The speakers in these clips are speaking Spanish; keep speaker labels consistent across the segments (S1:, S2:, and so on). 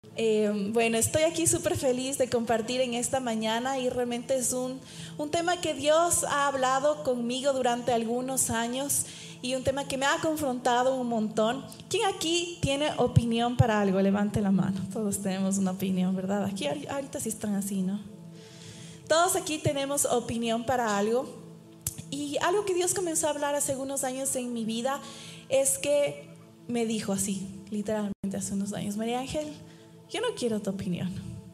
S1: Bueno, estoy aquí súper feliz de compartir en esta mañana y realmente es un tema que Dios ha hablado conmigo durante algunos años y un tema que me ha confrontado un montón. ¿Quién aquí tiene opinión para algo? Levante la mano. Todos tenemos una opinión, ¿verdad? Aquí ahorita sí están así, ¿no? Todos aquí tenemos opinión para algo. Y algo que Dios comenzó a hablar hace unos años en mi vida es que me dijo así, literalmente hace unos años: María Ángel, yo no quiero tu opinión.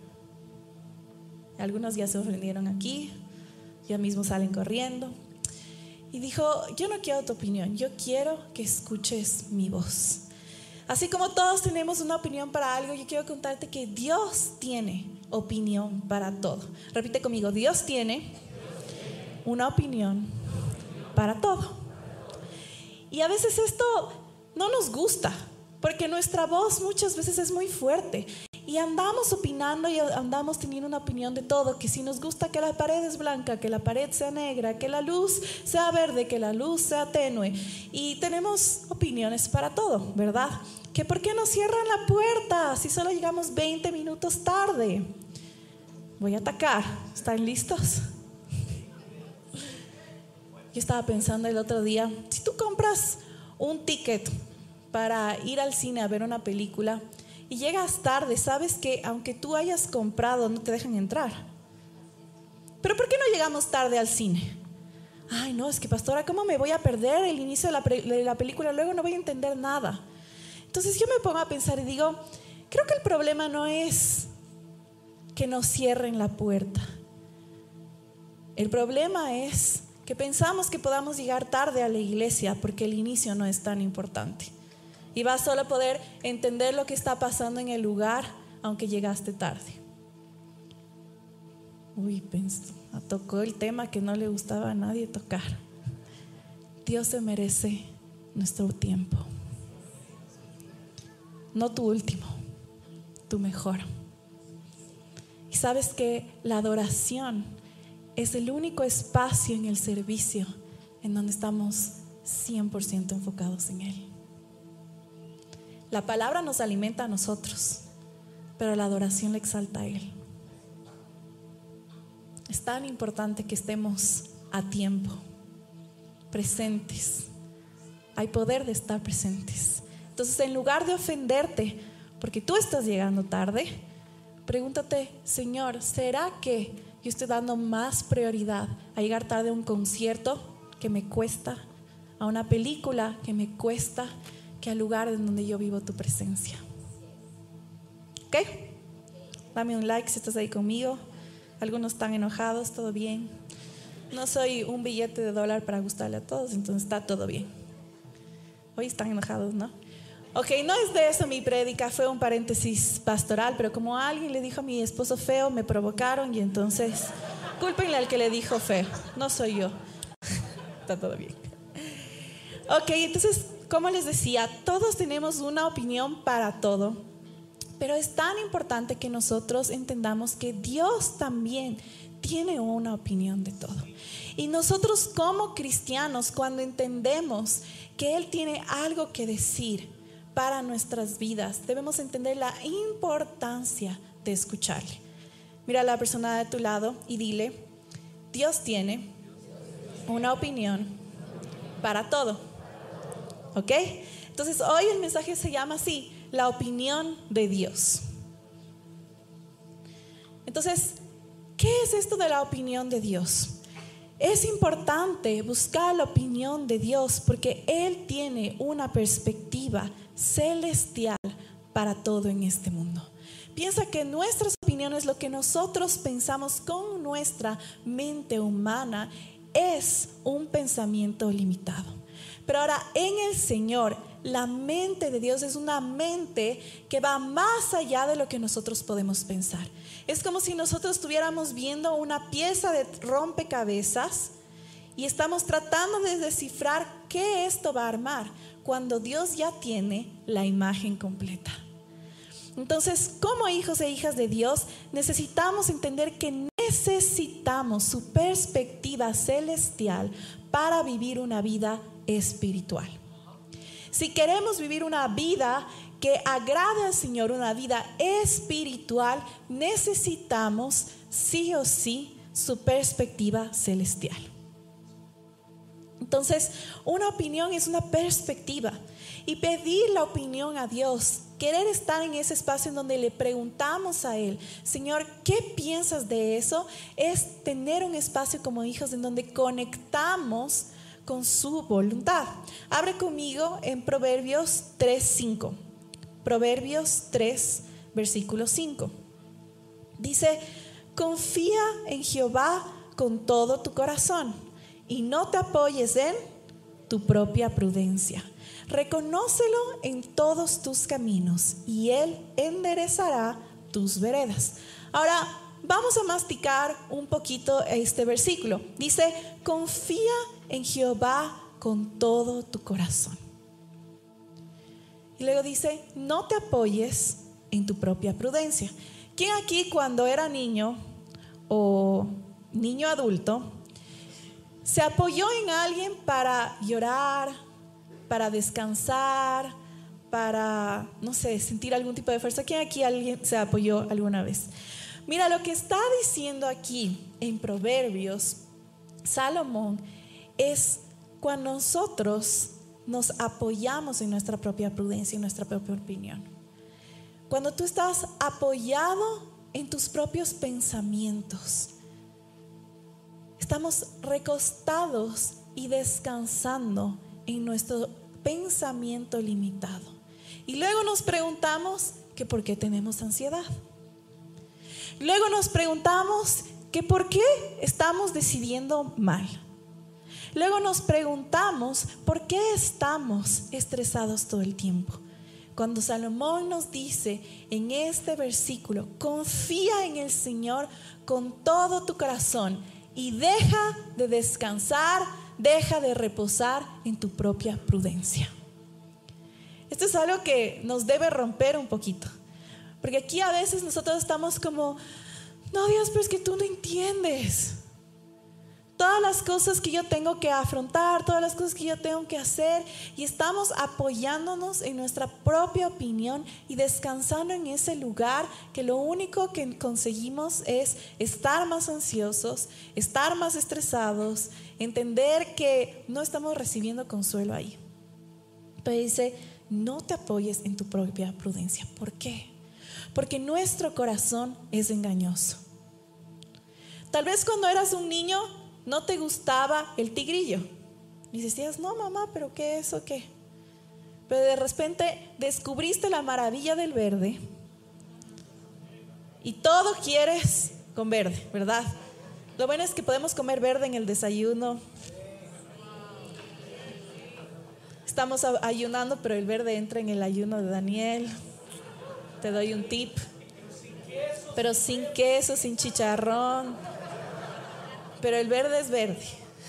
S1: Algunos ya se ofendieron aquí, ya mismo salen corriendo. Y dijo: yo no quiero tu opinión, yo quiero que escuches mi voz. Así como todos tenemos una opinión para algo, yo quiero contarte que Dios tiene opinión para todo. Repite conmigo: Dios tiene una opinión para todo. Y a veces esto no nos gusta, porque nuestra voz muchas veces es muy fuerte y andamos opinando y andamos teniendo una opinión de todo, que si nos gusta que la pared es blanca, que la pared sea negra, que la luz sea verde, que la luz sea tenue, y tenemos opiniones para todo, ¿verdad? Que por qué nos cierran la puerta si solo llegamos 20 minutos tarde. Voy a atacar, ¿están listos? Yo estaba pensando el otro día, si tú compras un ticket para ir al cine a ver una película y llegas tarde, sabes que aunque tú hayas comprado no te dejan entrar. ¿Pero por qué no llegamos tarde al cine? Ay, no, es que pastora, ¿cómo me voy a perder el inicio de la película? Luego no voy a entender nada. Entonces yo me pongo a pensar y digo, creo que el problema no es que nos cierren la puerta. El problema es que pensamos que podamos llegar tarde a la iglesia porque el inicio no es tan importante. Y vas solo a poder entender lo que está pasando en el lugar, aunque llegaste tarde. Tocó el tema que no le gustaba a nadie tocar. Dios se merece nuestro tiempo. No tu último, tu mejor. Y sabes que la adoración es el único espacio en el servicio en donde estamos 100% enfocados en Él. La palabra nos alimenta a nosotros, pero la adoración le exalta a Él. Es tan importante que estemos a tiempo, presentes. Hay poder de estar presentes. Entonces, en lugar de ofenderte porque tú estás llegando tarde, pregúntate: Señor, ¿será que yo estoy dando más prioridad a llegar tarde a un concierto que me cuesta, a una película que me cuesta, que al lugar en donde yo vivo tu presencia? ¿Ok? Dame un like si estás ahí conmigo. Algunos están enojados, todo bien. No soy un billete de $1 para gustarle a todos, entonces está todo bien. Hoy están enojados, ¿no? Ok, no es de eso mi prédica, fue un paréntesis pastoral, pero como alguien le dijo a mi esposo feo, me provocaron y entonces cúlpenle al que le dijo feo, no soy yo. Está todo bien. Ok, entonces, como les decía, todos tenemos una opinión para todo, pero es tan importante que nosotros entendamos que Dios también tiene una opinión de todo. Y nosotros como cristianos, cuando entendemos que Él tiene algo que decir para nuestras vidas, debemos entender la importancia de escucharle. Mira a la persona de tu lado y dile: Dios tiene una opinión para todo. ¿Ok? Entonces hoy el mensaje se llama así: la opinión de Dios. Entonces, ¿qué es esto de la opinión de Dios? Es importante buscar la opinión de Dios porque Él tiene una perspectiva celestial para todo en este mundo. Piensa que nuestras opiniones, lo que nosotros pensamos con nuestra mente humana, es un pensamiento limitado. Pero ahora en el Señor, la mente de Dios es una mente que va más allá de lo que nosotros podemos pensar. Es como si nosotros estuviéramos viendo una pieza de rompecabezas y estamos tratando de descifrar qué esto va a armar, cuando Dios ya tiene la imagen completa. Entonces, como hijos e hijas de Dios, necesitamos entender que necesitamos su perspectiva celestial para vivir una vida espiritual. Si queremos vivir una vida que agrade al Señor, una vida espiritual, necesitamos sí o sí su perspectiva celestial. Entonces, una opinión es una perspectiva, y pedir la opinión a Dios, querer estar en ese espacio en donde le preguntamos a Él, Señor, ¿qué piensas de eso? Es tener un espacio como hijos en donde conectamos con su voluntad. Abre conmigo en Proverbios 3:5. Proverbios 3, versículo 5. Dice: confía en Jehová con todo tu corazón y no te apoyes en tu propia prudencia. Reconócelo en todos tus caminos y Él enderezará tus veredas. Ahora vamos a masticar un poquito este versículo. Dice: confía en Jehová con todo tu corazón. Y luego dice: no te apoyes en tu propia prudencia. ¿Quién aquí cuando era niño o niño adulto se apoyó en alguien para llorar, para descansar, para, no sé, sentir algún tipo de fuerza? ¿Quién aquí alguien se apoyó alguna vez? Mira, lo que está diciendo aquí en Proverbios Salomón es cuando nosotros nos apoyamos en nuestra propia prudencia, en nuestra propia opinión. Cuando tú estás apoyado en tus propios pensamientos, estamos recostados y descansando en nuestro pensamiento limitado. Y luego nos preguntamos que por qué tenemos ansiedad. Luego nos preguntamos que por qué estamos decidiendo mal. Luego nos preguntamos por qué estamos estresados todo el tiempo. Cuando Salomón nos dice en este versículo: confía en el Señor con todo tu corazón y deja de descansar, deja de reposar en tu propia prudencia. Esto es algo que nos debe romper un poquito, porque aquí a veces nosotros estamos como: no, Dios, pero es que tú no entiendes todas las cosas que yo tengo que afrontar, todas las cosas que yo tengo que hacer, y estamos apoyándonos en nuestra propia opinión y descansando en ese lugar que lo único que conseguimos es estar más ansiosos, estar más estresados, entender que no estamos recibiendo consuelo ahí. Pero dice: no te apoyes en tu propia prudencia. ¿Por qué? Porque nuestro corazón es engañoso. Tal vez cuando eras un niño no te gustaba el tigrillo y decías: no, mamá, pero ¿qué es o qué? Pero de repente descubriste la maravilla del verde y todo quieres con verde, ¿verdad? Lo bueno es que podemos comer verde en el desayuno. Estamos ayunando, pero el verde entra en el ayuno de Daniel. Te doy un tip. Pero sin queso, sin chicharrón. Pero el verde es verde.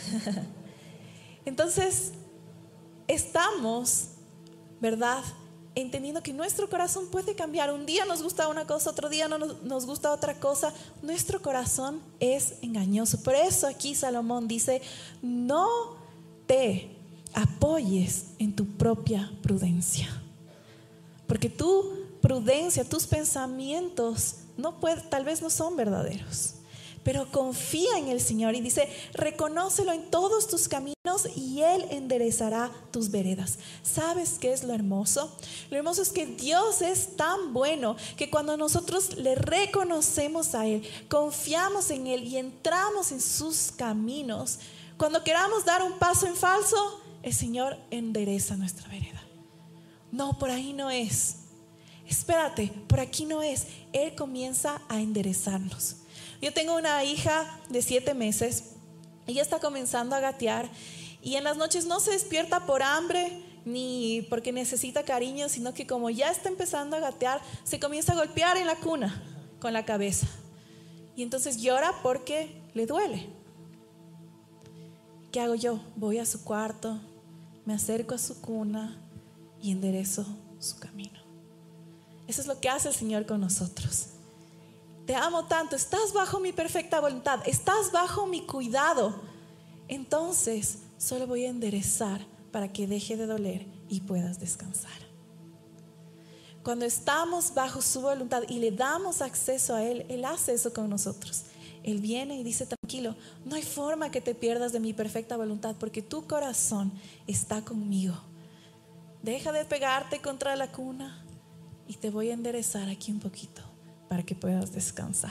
S1: Entonces, estamos, ¿verdad?, entendiendo que nuestro corazón puede cambiar. Un día nos gusta una cosa, otro día no nos gusta otra cosa. Nuestro corazón es engañoso. Por eso aquí Salomón dice: no te apoyes en tu propia prudencia, porque tu prudencia, tus pensamientos tal vez no son verdaderos. Pero confía en el Señor y dice: reconócelo en todos tus caminos y Él enderezará tus veredas. ¿Sabes qué es lo hermoso? Lo hermoso es que Dios es tan bueno que cuando nosotros le reconocemos a Él, confiamos en Él y entramos en sus caminos, cuando queramos dar un paso en falso, el Señor endereza nuestra vereda. No, por ahí no es. Espérate, por aquí no es. Él comienza a enderezarnos. Yo tengo una hija de 7 meses. Ella está comenzando a gatear y en las noches no se despierta por hambre ni porque necesita cariño, sino que como ya está empezando a gatear, se comienza a golpear en la cuna con la cabeza. Y entonces llora porque le duele. ¿Qué hago yo? Voy a su cuarto, me acerco a su cuna y enderezo su camino. Eso es lo que hace el Señor con nosotros. Te amo tanto, estás bajo mi perfecta voluntad, estás bajo mi cuidado. Entonces solo voy a enderezar para que deje de doler y puedas descansar. cuando estamos bajo su voluntad y le damos acceso a Él, Él hace eso con nosotros. Él viene y dice: tranquilo, no hay forma que te pierdas de mi perfecta voluntad, porque tu corazón está conmigo. Deja de pegarte contra la cuna y te voy a enderezar aquí un poquito para que puedas descansar.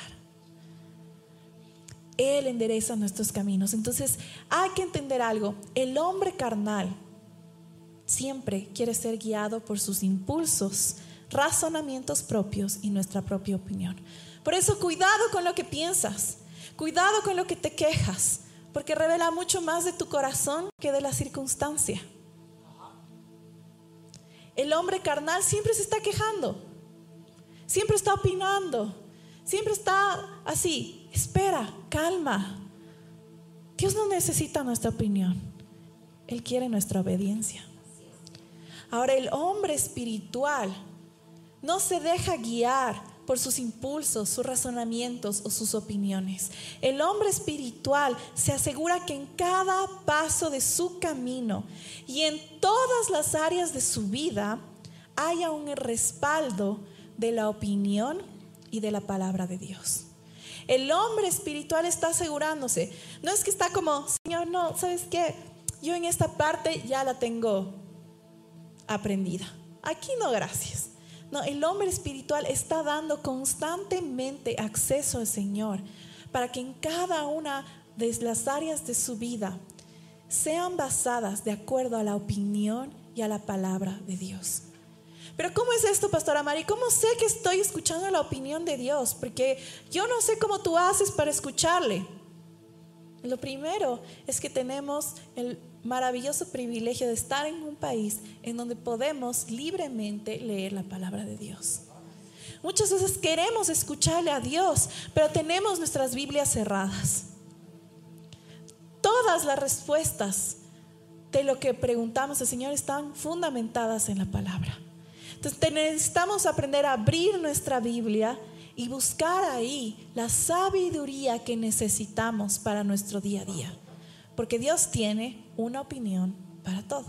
S1: Él endereza nuestros caminos. Entonces hay que entender algo: el hombre carnal siempre quiere ser guiado por sus impulsos, razonamientos propios y nuestra propia opinión. Por eso cuidado con lo que piensas, cuidado con lo que te quejas, porque revela mucho más de tu corazón que de la circunstancia. El hombre carnal siempre se está quejando, siempre está opinando, siempre está así. Espera, calma. Dios no necesita nuestra opinión, Él quiere nuestra obediencia. Ahora, el hombre espiritual no se deja guiar por sus impulsos, sus razonamientos o sus opiniones. El hombre espiritual se asegura que en cada paso de su camino y en todas las áreas de su vida haya un respaldo de la opinión y de la palabra de Dios. El hombre espiritual está asegurándose. No es que está como: Señor, no, ¿sabes qué? Yo en esta parte ya la tengo aprendida. Aquí no, gracias. No, el hombre espiritual está dando constantemente acceso al Señor para que en cada una de las áreas de su vida sean basadas de acuerdo a la opinión y a la palabra de Dios. Pero ¿cómo es esto, Pastora Mari? ¿Cómo sé que estoy escuchando la opinión de Dios? Porque yo no sé cómo tú haces para escucharle. Lo primero es que tenemos el maravilloso privilegio de estar en un país en donde podemos libremente leer la palabra de Dios. Muchas veces queremos escucharle a Dios, pero tenemos nuestras Biblias cerradas. Todas las respuestas de lo que preguntamos al Señor están fundamentadas en la palabra. Entonces necesitamos aprender a abrir nuestra Biblia y buscar ahí la sabiduría que necesitamos para nuestro día a día, porque Dios tiene una opinión para todo.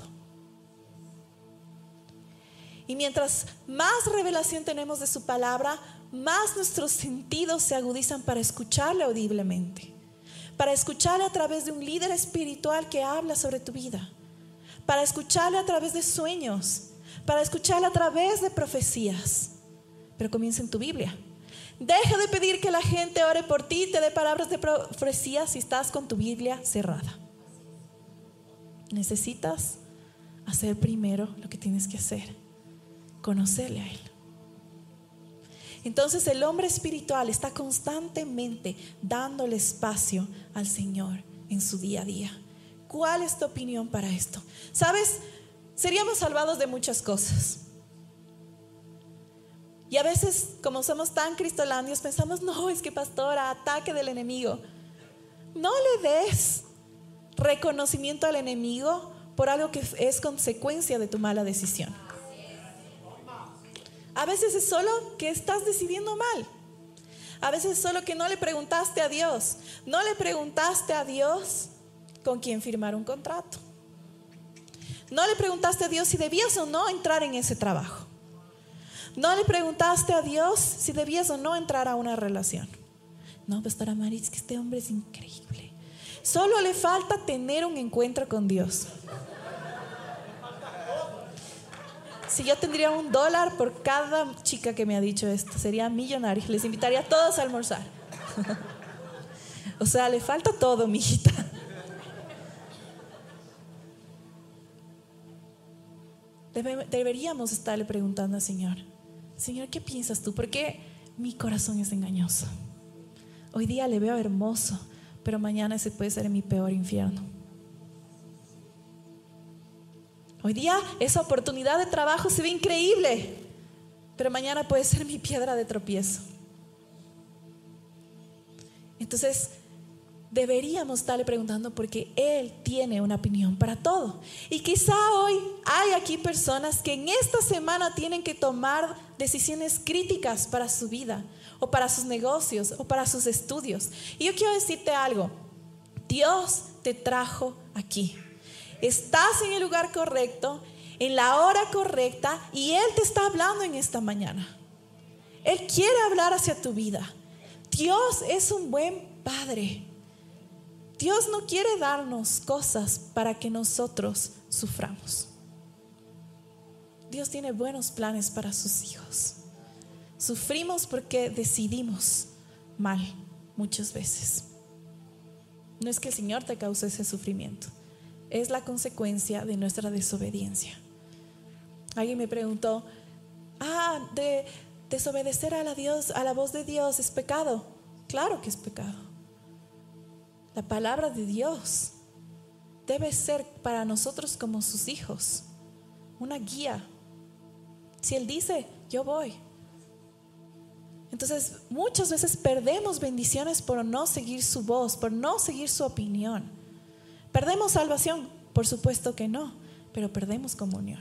S1: Y mientras más revelación tenemos de su palabra, más nuestros sentidos se agudizan para escucharle audiblemente, para escucharle a través de un líder espiritual que habla sobre tu vida, para escucharle a través de sueños, para escucharle a través de profecías. Pero comienza en tu Biblia. Deja de pedir que la gente ore por ti y te dé palabras de profecía si estás con tu Biblia cerrada. Necesitas hacer primero lo que tienes que hacer: conocerle a Él. Entonces el hombre espiritual está constantemente dándole espacio al Señor en su día a día. ¿Cuál es tu opinión para esto? ¿Sabes? Seríamos salvados de muchas cosas. Y a veces, como somos tan cristolandios, pensamos: no, es que pastora, ataque del enemigo. No le des reconocimiento al enemigo por algo que es consecuencia de tu mala decisión. A veces es solo que estás decidiendo mal. A veces es solo que no le preguntaste a Dios. No le preguntaste a Dios con quién firmar un contrato. No le preguntaste a Dios si debías o no entrar en ese trabajo. No le preguntaste a Dios si debías o no entrar a una relación. No, pastora Mari, es que este hombre es increíble. Solo le falta tener un encuentro con Dios. Si yo tendría $1 por cada chica que me ha dicho esto, sería millonario. Les invitaría a todos a almorzar. O sea, le falta todo, mijita. Deberíamos estarle preguntando al Señor: Señor, ¿qué piensas tú? ¿Por qué mi corazón es engañoso? Hoy día le veo hermoso, pero mañana ese puede ser mi peor infierno. Hoy día esa oportunidad de trabajo se ve increíble, pero mañana puede ser mi piedra de tropiezo. Entonces deberíamos estarle preguntando, porque Él tiene una opinión para todo. Y quizá hoy hay aquí personas que en esta semana tienen que tomar decisiones críticas para su vida, o para sus negocios, o para sus estudios. Y yo quiero decirte algo: Dios te trajo aquí. Estás en el lugar correcto, en la hora correcta, y Él te está hablando en esta mañana. Él quiere hablar hacia tu vida. Dios es un buen Padre. Dios no quiere darnos cosas para que nosotros suframos. Dios tiene buenos planes para sus hijos. Sufrimos porque decidimos mal muchas veces. No es que el Señor te cause ese sufrimiento, es la consecuencia de nuestra desobediencia. Alguien me preguntó, desobedecer a la voz de Dios es pecado. Claro que es pecado. La palabra de Dios debe ser para nosotros como sus hijos una guía. Si Él dice, yo voy. Entonces muchas veces perdemos bendiciones por no seguir su voz, por no seguir su opinión. ¿Perdemos salvación? Por supuesto que no, pero perdemos comunión.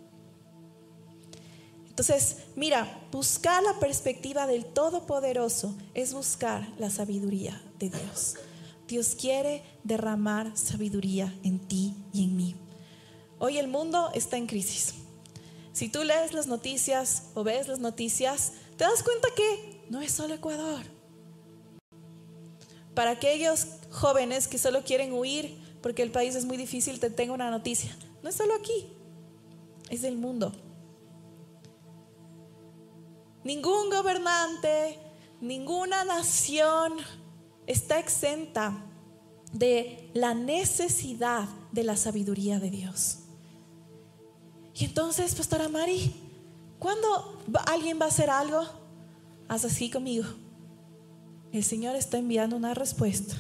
S1: Entonces, mira, buscar la perspectiva del Todopoderoso es buscar la sabiduría de Dios. Dios quiere derramar sabiduría en ti y en mí. Hoy el mundo está en crisis. Si tú lees las noticias o ves las noticias, te das cuenta que no es solo Ecuador. Para aquellos jóvenes que solo quieren huir porque el país es muy difícil, te tengo una noticia. No es solo aquí, es del mundo. Ningún gobernante, ninguna nación está exenta de la necesidad de la sabiduría de Dios. Y entonces, Pastora Mari, ¿cuándo alguien va a hacer algo? Haz así conmigo. El Señor está enviando una respuesta.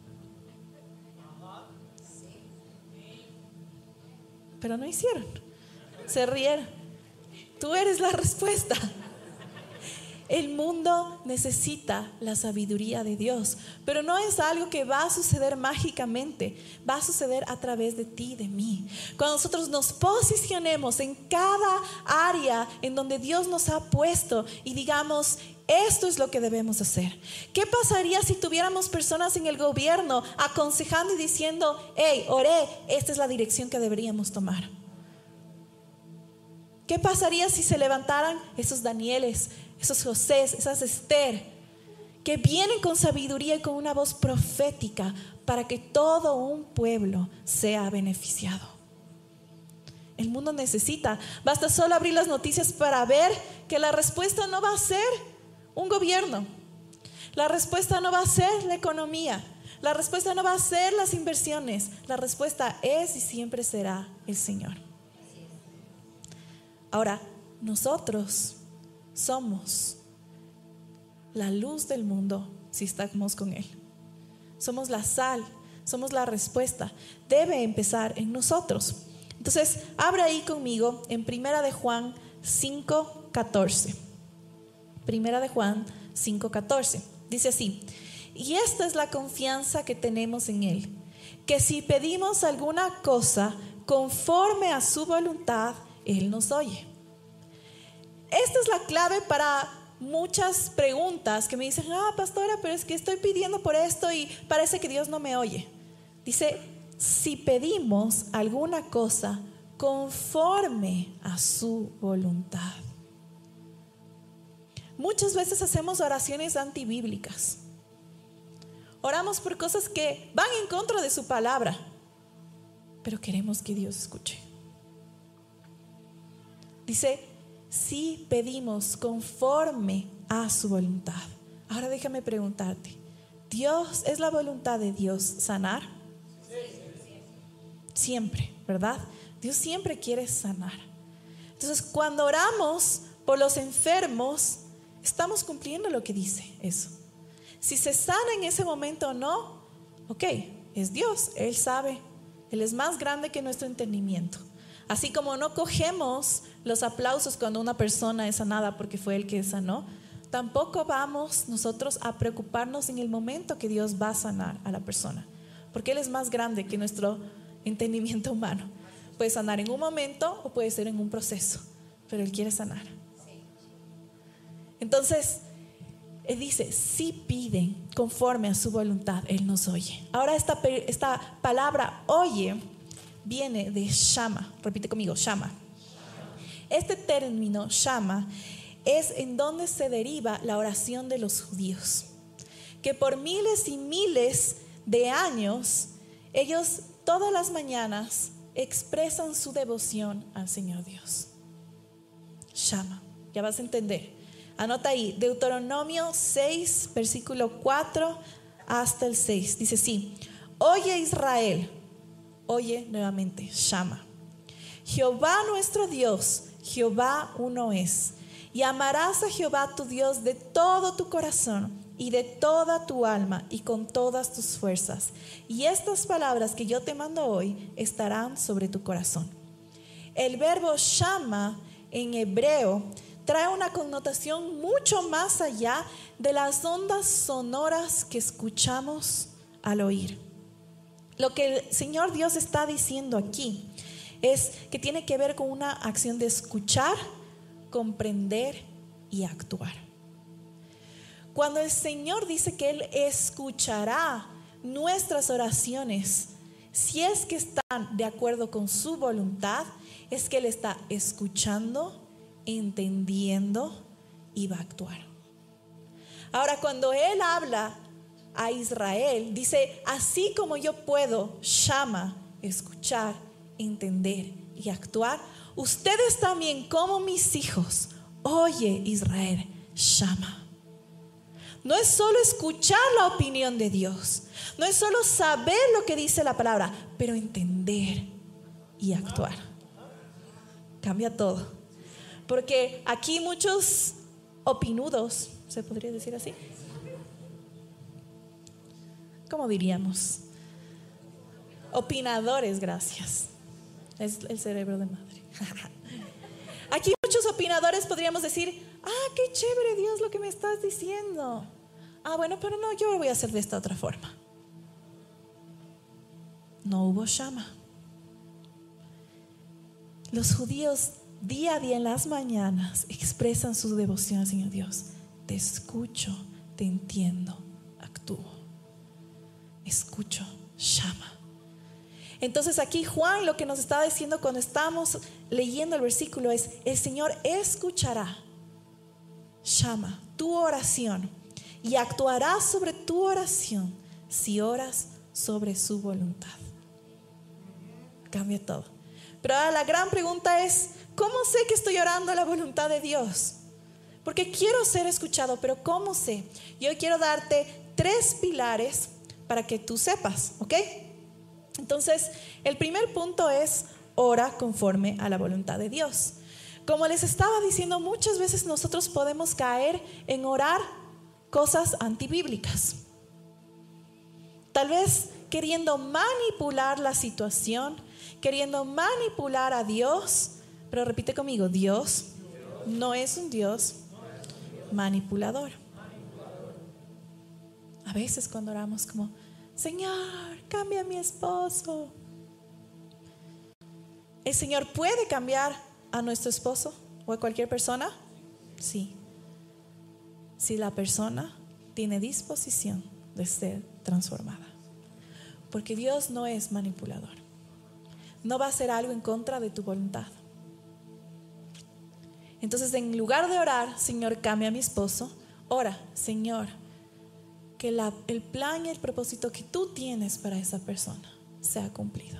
S1: Pero no hicieron. Se rieron. Tú eres la respuesta. El mundo necesita la sabiduría de Dios, pero no es algo que va a suceder mágicamente, va a suceder a través de ti y de mí. Cuando nosotros nos posicionemos en cada área en donde Dios nos ha puesto y digamos, esto es lo que debemos hacer. ¿Qué pasaría si tuviéramos personas en el gobierno aconsejando y diciendo, hey, oré, esta es la dirección que deberíamos tomar? ¿Qué pasaría si se levantaran esos Danieles, esos Josés, esas Esther, que vienen con sabiduría y con una voz profética para que todo un pueblo sea beneficiado? El mundo necesita, basta solo abrir las noticias para ver que la respuesta no va a ser un gobierno, la respuesta no va a ser la economía, la respuesta no va a ser las inversiones, la respuesta es y siempre será el Señor. Ahora, nosotros somos la luz del mundo si estamos con Él. Somos la sal, somos la respuesta. Debe empezar en nosotros. Entonces, abra ahí conmigo en 1 de Juan 5:14. 1 de Juan 5:14. Dice así: y esta es la confianza que tenemos en Él, que si pedimos alguna cosa conforme a su voluntad, Él nos oye. Esta es la clave para muchas preguntas que me dicen, pastora, pero es que estoy pidiendo por esto y parece que Dios no me oye. Dice, si pedimos alguna cosa conforme a su voluntad. Muchas veces hacemos oraciones antibíblicas. Oramos por cosas que van en contra de su palabra, pero queremos que Dios escuche. Dice, si pedimos conforme a su voluntad. Ahora déjame preguntarte, ¿Dios es la voluntad de Dios sanar? Siempre, ¿verdad? Dios siempre quiere sanar. Entonces, cuando oramos por los enfermos, estamos cumpliendo lo que dice eso. Si se sana en ese momento o no, ok, es Dios, Él sabe, Él es más grande que nuestro entendimiento. Así como no cogemos los aplausos cuando una persona es sanada porque fue Él que sanó, tampoco vamos nosotros a preocuparnos en el momento que Dios va a sanar a la persona, porque Él es más grande que nuestro entendimiento humano. Puede sanar en un momento o puede ser en un proceso, pero Él quiere sanar. Entonces, Él dice, si piden conforme a su voluntad, Él nos oye. Ahora esta palabra oye viene de Shama. Repite conmigo, Shama. Este término, Shama, es en donde se deriva la oración de los judíos, que por miles y miles de años, ellos todas las mañanas expresan su devoción al Señor Dios. Shama, ya vas a entender. Anota ahí, Deuteronomio 6, versículo 4 hasta el 6. Dice así: oye Israel, oye nuevamente, Shama. Jehová nuestro Dios, Jehová uno es. Y amarás a Jehová tu Dios de todo tu corazón y de toda tu alma y con todas tus fuerzas. Y estas palabras que yo te mando hoy estarán sobre tu corazón. El verbo Shama en hebreo trae una connotación mucho más allá de las ondas sonoras que escuchamos al oír. Lo que el Señor Dios está diciendo aquí es que tiene que ver con una acción de escuchar, comprender y actuar. Cuando el Señor dice que Él escuchará nuestras oraciones, si es que están de acuerdo con su voluntad, es que Él está escuchando, entendiendo y va a actuar. Ahora, cuando Él habla a Israel, dice: así como yo puedo, Shama, escuchar, entender y actuar, ustedes también, como mis hijos, oye Israel, Shama. No es solo escuchar la opinión de Dios, no es solo saber lo que dice la palabra, pero entender y actuar. Cambia todo. Porque aquí muchos opinudos, ¿se podría decir así? ¿Cómo diríamos? Opinadores, gracias. Es el cerebro de madre. Aquí muchos opinadores podríamos decir: ah, qué chévere Dios lo que me estás diciendo. Ah, bueno, pero no, yo lo voy a hacer de esta otra forma. No hubo Shama. Los judíos día a día en las mañanas expresan su devoción al Señor Dios. Te escucho, te entiendo, actúo. Escucho, Shama. Entonces aquí Juan lo que nos está diciendo cuando estamos leyendo el versículo es: el Señor escuchará, Shama, tu oración y actuará sobre tu oración si oras sobre su voluntad. Cambia todo. Pero ahora la gran pregunta es: ¿cómo sé que estoy orando la voluntad de Dios? Porque quiero ser escuchado, pero ¿cómo sé? Yo quiero darte 3 pilares para que tú sepas, ¿ok? Entonces, el primer punto es: ora conforme a la voluntad de Dios. Como les estaba diciendo, muchas veces nosotros podemos caer en orar cosas antibíblicas. Tal vez queriendo manipular la situación, queriendo manipular a Dios. Pero repite conmigo: Dios no es un Dios manipulador. A veces cuando oramos como: Señor, cambia a mi esposo. ¿El Señor puede cambiar a nuestro esposo o a cualquier persona? Sí. Si la persona tiene disposición de ser transformada. Porque Dios no es manipulador. No va a hacer algo en contra de tu voluntad. Entonces, en lugar de orar: Señor, cambia a mi esposo, ora: Señor, que el plan y el propósito que tú tienes para esa persona sea cumplido.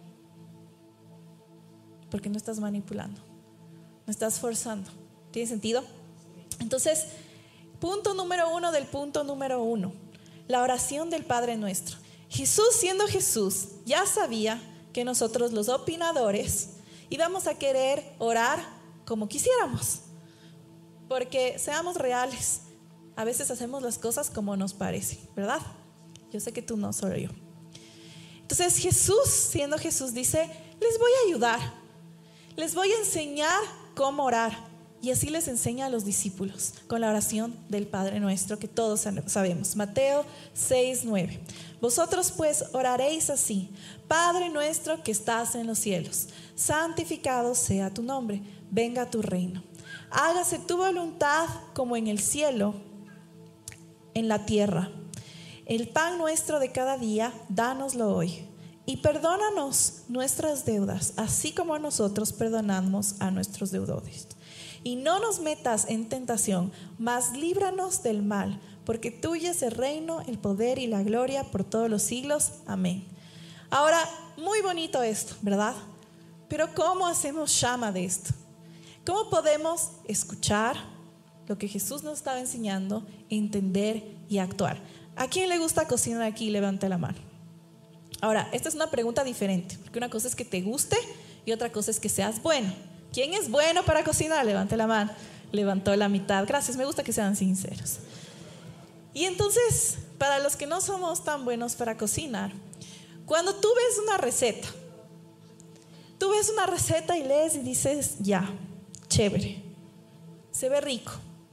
S1: Porque no estás manipulando, no estás forzando. ¿Tiene sentido? Entonces, punto número 1 del punto número 1: la oración del Padre Nuestro. Jesús, siendo Jesús, ya sabía que nosotros, los opinadores, íbamos a querer orar como quisiéramos. Porque seamos reales, a veces hacemos las cosas como nos parece, ¿verdad? Yo sé que tú no, solo yo. Entonces Jesús, siendo Jesús, dice: les voy a ayudar, les voy a enseñar cómo orar. Y así les enseña a los discípulos con la oración del Padre Nuestro que todos sabemos. Mateo 6:9. Vosotros pues oraréis así: Padre nuestro que estás en los cielos, santificado sea tu nombre, venga tu reino. Hágase tu voluntad como en el cielo, en la tierra. El pan nuestro de cada día, dánoslo hoy. Y perdónanos nuestras deudas, así como nosotros perdonamos a nuestros deudores. Y no nos metas en tentación, mas líbranos del mal, porque tuyo es el reino, el poder y la gloria por todos los siglos. Amén. Ahora, muy bonito esto, ¿verdad? Pero ¿cómo hacemos llama de esto? ¿Cómo podemos escuchar lo que Jesús nos estaba enseñando, entender y actuar? ¿A quién le gusta cocinar aquí? Levante la mano. Ahora, esta es una pregunta diferente, porque una cosa es que te guste y otra cosa es que seas bueno. ¿Quién es bueno para cocinar? Levante la mano. Levantó la mitad. Gracias, me gusta que sean sinceros. Y entonces, para los que no somos tan buenos para cocinar, cuando tú ves una receta y lees y dices, ya, chévere, se ve rico.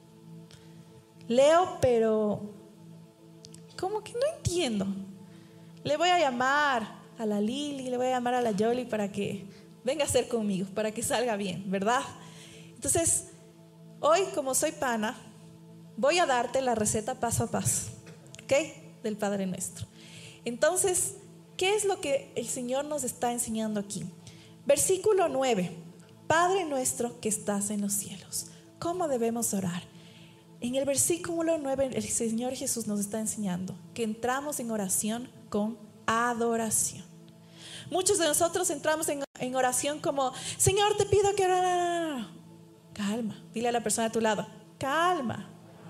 S1: Leo, pero como que no entiendo. Le voy a llamar a la Lili, le voy a llamar a la Yoli para que venga a hacer conmigo, para que salga bien, ¿verdad? Entonces, hoy, como soy pana, voy a darte la receta paso a paso, ¿ok? Del Padre Nuestro. Entonces, ¿qué es lo que el Señor nos está enseñando aquí? Versículo 9. Padre nuestro que estás en los cielos. ¿Cómo debemos orar? En el versículo 9, el Señor Jesús nos está enseñando que entramos en oración con adoración. Muchos de nosotros entramos en oración como, Señor, te pido que... Calma, dile a la persona a tu lado, calma.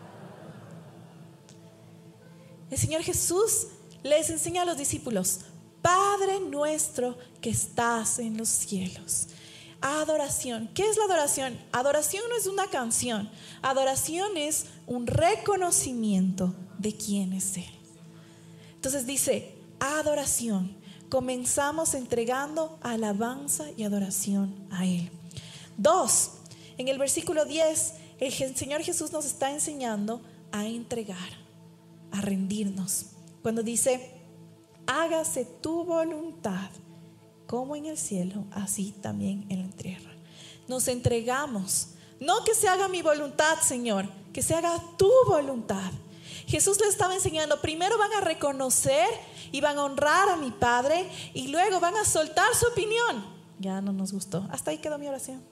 S1: El Señor Jesús les enseña a los discípulos, Padre nuestro que estás en los cielos. Adoración. ¿Qué es la adoración? Adoración no es una canción. Adoración es un reconocimiento de quién es Él. Entonces dice, adoración. Comenzamos entregando alabanza y adoración a Él. 2. En el versículo 10, el Señor Jesús nos está enseñando a entregar, a rendirnos. Cuando dice, hágase tu voluntad, como en el cielo, así también en la tierra. Nos entregamos. No que se haga mi voluntad, Señor, que se haga tu voluntad. Jesús le estaba enseñando, primero van a reconocer y van a honrar a mi Padre y luego van a soltar su opinión. Ya no nos gustó. Hasta ahí quedó mi oración.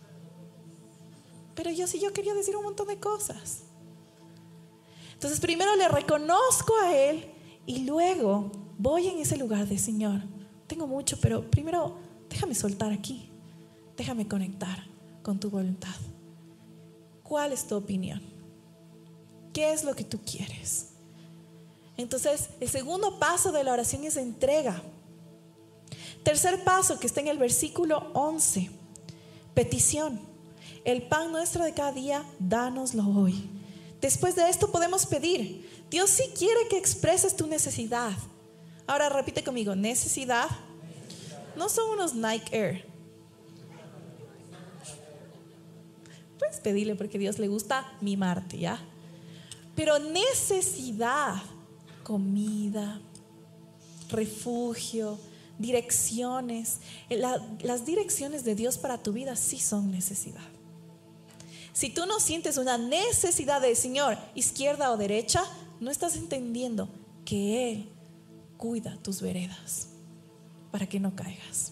S1: Pero yo quería decir un montón de cosas. Entonces primero le reconozco a Él y luego voy en ese lugar de Señor. Tengo mucho, pero primero déjame soltar aquí. Déjame conectar con tu voluntad. ¿Cuál es tu opinión? ¿Qué es lo que tú quieres? Entonces, el segundo paso de la oración es entrega. Tercer paso que está en el versículo 11. Petición. El pan nuestro de cada día, dánoslo hoy. Después de esto podemos pedir. Dios sí quiere que expreses tu necesidad. Ahora repite conmigo, necesidad. No son unos Nike Air. Puedes pedirle porque a Dios le gusta mimarte, ¿ya? Pero necesidad, comida, refugio, direcciones. Las direcciones de Dios para tu vida sí son necesidad. Si tú no sientes una necesidad de Señor, izquierda o derecha, no estás entendiendo que Él cuida tus veredas para que no caigas.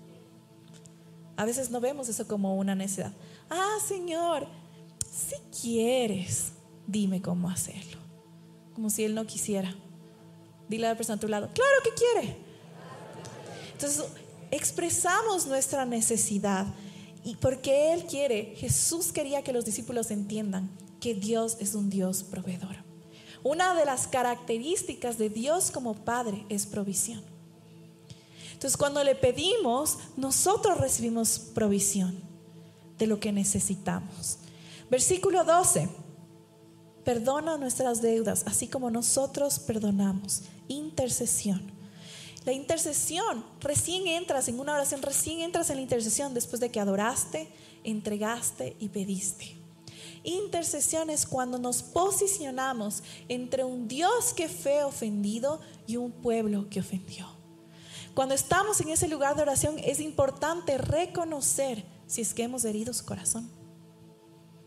S1: A veces no vemos eso como una necesidad. Señor, si quieres, dime cómo hacerlo. Como si Él no quisiera. Dile a la persona a tu lado, claro que quiere. Entonces expresamos nuestra necesidad y porque Él quiere. Jesús quería que los discípulos entiendan que Dios es un Dios proveedor. Una de las características de Dios como Padre es provisión. Entonces cuando le pedimos, nosotros recibimos provisión de lo que necesitamos. Versículo 12. Perdona nuestras deudas, así como nosotros perdonamos. Intercesión. La intercesión, recién entras en una oración, recién entras en la intercesión después de que adoraste, entregaste y pediste. Intercesión es cuando nos posicionamos entre un Dios que fue ofendido y un pueblo que ofendió. Cuando estamos en ese lugar de oración es importante reconocer si es que hemos herido su corazón.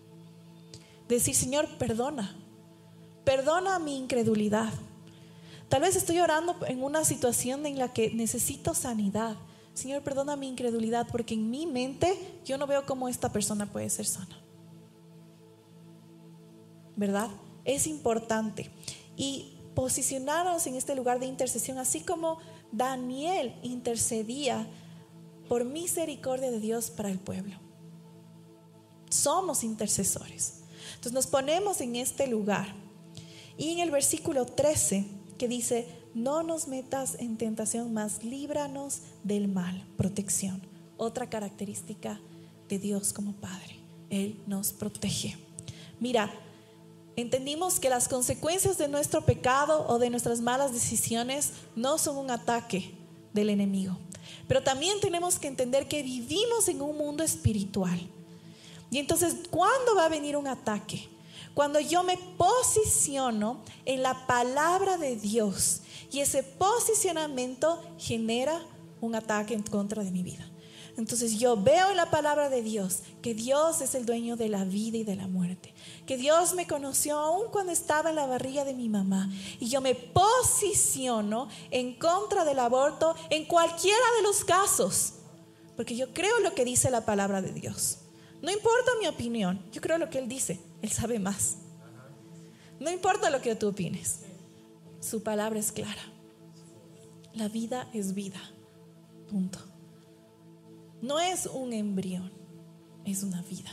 S1: Decir, Señor, perdona mi incredulidad. Tal vez estoy orando en una situación en la que necesito sanidad. Señor, perdona mi incredulidad, porque en mi mente yo no veo cómo esta persona puede ser sana. ¿Verdad? Es importante. Y posicionarnos en este lugar de intercesión, así como Daniel intercedía por misericordia de Dios para el pueblo. Somos intercesores. Entonces nos ponemos en este lugar. Y en el versículo 13 que dice: no nos metas en tentación, mas líbranos del mal. Protección. Otra característica de Dios como Padre. Él nos protege. Mira, entendimos que las consecuencias de nuestro pecado o de nuestras malas decisiones no son un ataque del enemigo. Pero también tenemos que entender que vivimos en un mundo espiritual. Y entonces, ¿cuándo va a venir un ataque? Cuando yo me posiciono en la palabra de Dios y ese posicionamiento genera un ataque en contra de mi vida. Entonces yo veo en la palabra de Dios que Dios es el dueño de la vida y de la muerte, que Dios me conoció aún cuando estaba en la barriga de mi mamá, y yo me posiciono en contra del aborto en cualquiera de los casos, porque yo creo lo que dice la palabra de Dios. No importa mi opinión, yo creo lo que Él dice. Él sabe más. No importa lo que tú opines, su palabra es clara. La vida es vida, punto. No es un embrión, es una vida,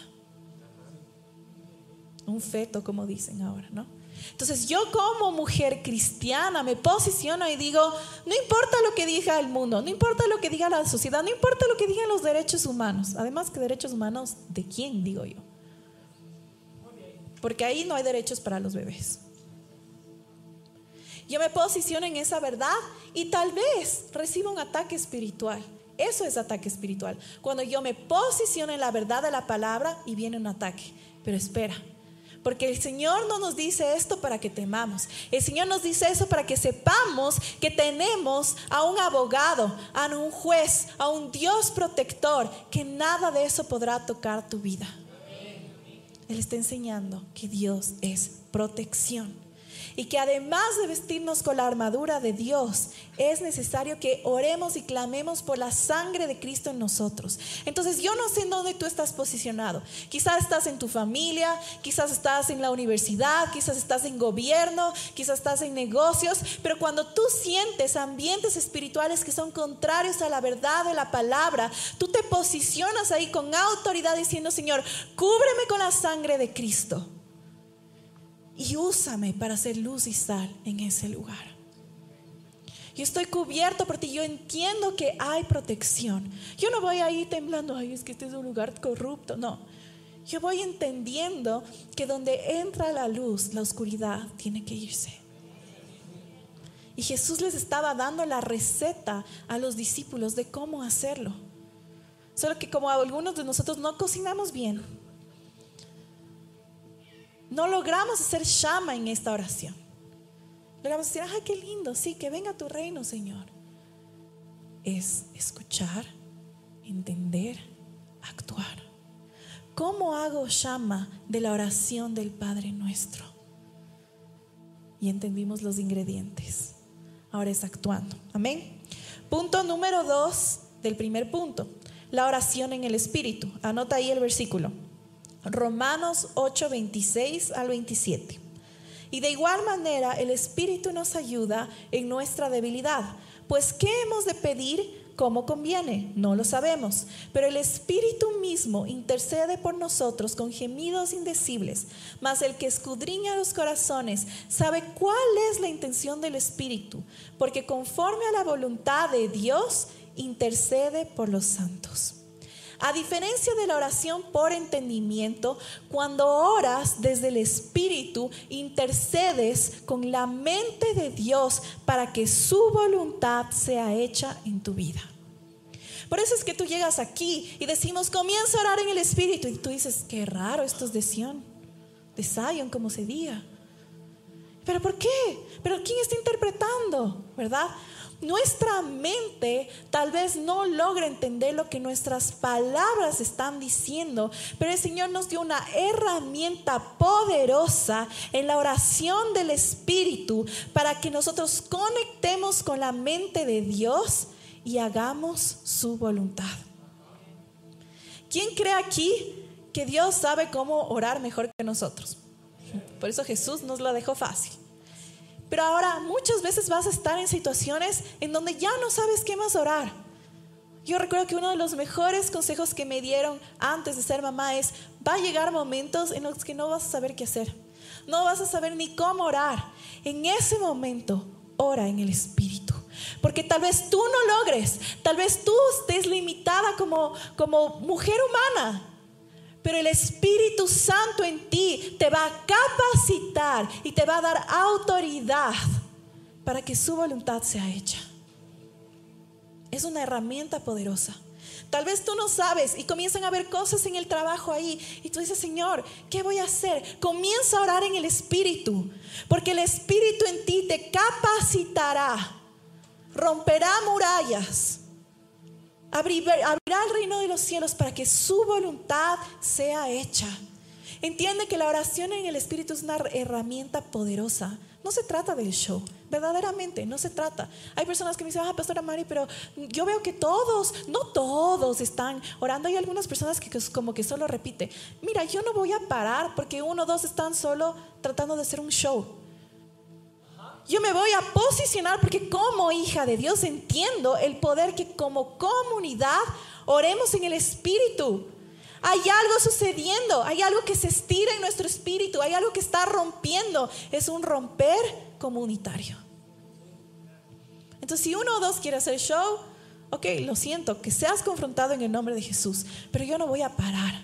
S1: un feto, como dicen ahora, ¿no? Entonces yo como mujer cristiana me posiciono y digo: no importa lo que diga el mundo, no importa lo que diga la sociedad, no importa lo que digan los derechos humanos. Además, que derechos humanos, ¿de quién, digo yo? Porque ahí no hay derechos para los bebés. Yo me posiciono en esa verdad y tal vez reciba un ataque espiritual. Eso es ataque espiritual. Cuando yo me posiciono en la verdad de la palabra y viene un ataque. Pero espera, porque el Señor no nos dice esto para que temamos. El Señor nos dice eso para que sepamos que tenemos a un abogado, a un juez, a un Dios protector, que nada de eso podrá tocar tu vida. Él está enseñando que Dios es protección. Y que además de vestirnos con la armadura de Dios, es necesario que oremos y clamemos por la sangre de Cristo en nosotros. Entonces yo no sé en dónde tú estás posicionado. Quizás estás en tu familia, quizás estás en la universidad, quizás estás en gobierno, quizás estás en negocios. Pero cuando tú sientes ambientes espirituales que son contrarios a la verdad de la palabra, tú te posicionas ahí con autoridad diciendo: Señor, cúbreme con la sangre de Cristo y úsame para hacer luz y sal en ese lugar. Yo estoy cubierto por ti. Yo entiendo que hay protección. Yo no voy ahí temblando: ay, es que este es un lugar corrupto. No, yo voy entendiendo que donde entra la luz, la oscuridad tiene que irse. Y Jesús les estaba dando la receta a los discípulos de cómo hacerlo. Solo que como algunos de nosotros no cocinamos bien, no logramos hacer shama en esta oración. Logramos decir: ay, qué lindo, sí, que venga tu reino, Señor. Es escuchar, entender, actuar. ¿Cómo hago shama de la oración del Padre Nuestro? Y entendimos los ingredientes. Ahora es actuando. Amén. Punto número 2 del primer punto: la oración en el Espíritu. Anota ahí el versículo. Romanos 8, 26 al 27. Y de igual manera el Espíritu nos ayuda en nuestra debilidad, pues ¿qué hemos de pedir como conviene? No lo sabemos, pero el Espíritu mismo intercede por nosotros con gemidos indecibles. Mas el que escudriña los corazones sabe cuál es la intención del Espíritu, porque conforme a la voluntad de Dios intercede por los santos. A diferencia de la oración por entendimiento, cuando oras desde el Espíritu, intercedes con la mente de Dios para que su voluntad sea hecha en tu vida. Por eso es que tú llegas aquí y decimos: comienza a orar en el Espíritu. Y tú dices: qué raro, esto es de Sion, de Zion, como se diga. ¿Pero por qué? ¿Pero quién está interpretando? ¿Verdad? Nuestra mente tal vez no logra entender lo que nuestras palabras están diciendo, pero el Señor nos dio una herramienta poderosa en la oración del Espíritu para que nosotros conectemos con la mente de Dios y hagamos su voluntad. ¿Quién cree aquí que Dios sabe cómo orar mejor que nosotros? Por eso Jesús nos lo dejó fácil. Pero ahora muchas veces vas a estar en situaciones en donde ya no sabes qué más orar. Yo recuerdo que uno de los mejores consejos que me dieron antes de ser mamá es: va a llegar momentos en los que no vas a saber qué hacer, no vas a saber ni cómo orar. En ese momento ora en el Espíritu, porque tal vez tú no logres, tal vez tú estés limitada como mujer humana, pero el Espíritu Santo en ti te va a capacitar y te va a dar autoridad para que su voluntad sea hecha. Es una herramienta poderosa. Tal vez tú no sabes y comienzan a haber cosas en el trabajo ahí y tú dices: Señor, ¿qué voy a hacer? Comienza a orar en el Espíritu, porque el Espíritu en ti te capacitará, romperá murallas, abrirá el reino de los cielos para que su voluntad sea hecha. Entiende que la oración en el Espíritu es una herramienta poderosa. No se trata del show, verdaderamente no se trata. Hay personas que me dicen: Pastora Mari, pero yo veo que no todos están orando. Hay algunas personas que como que solo repite. Mira, yo no voy a parar porque 1 o 2 están solo tratando de hacer un show. Yo me voy a posicionar porque como hija de Dios entiendo el poder que como comunidad oremos en el Espíritu. Hay algo sucediendo, hay algo que se estira en nuestro espíritu, hay algo que está rompiendo. Es un romper comunitario. Entonces, si 1 o 2 quiere hacer show, ok, lo siento, que seas confrontado en el nombre de Jesús, pero yo no voy a parar.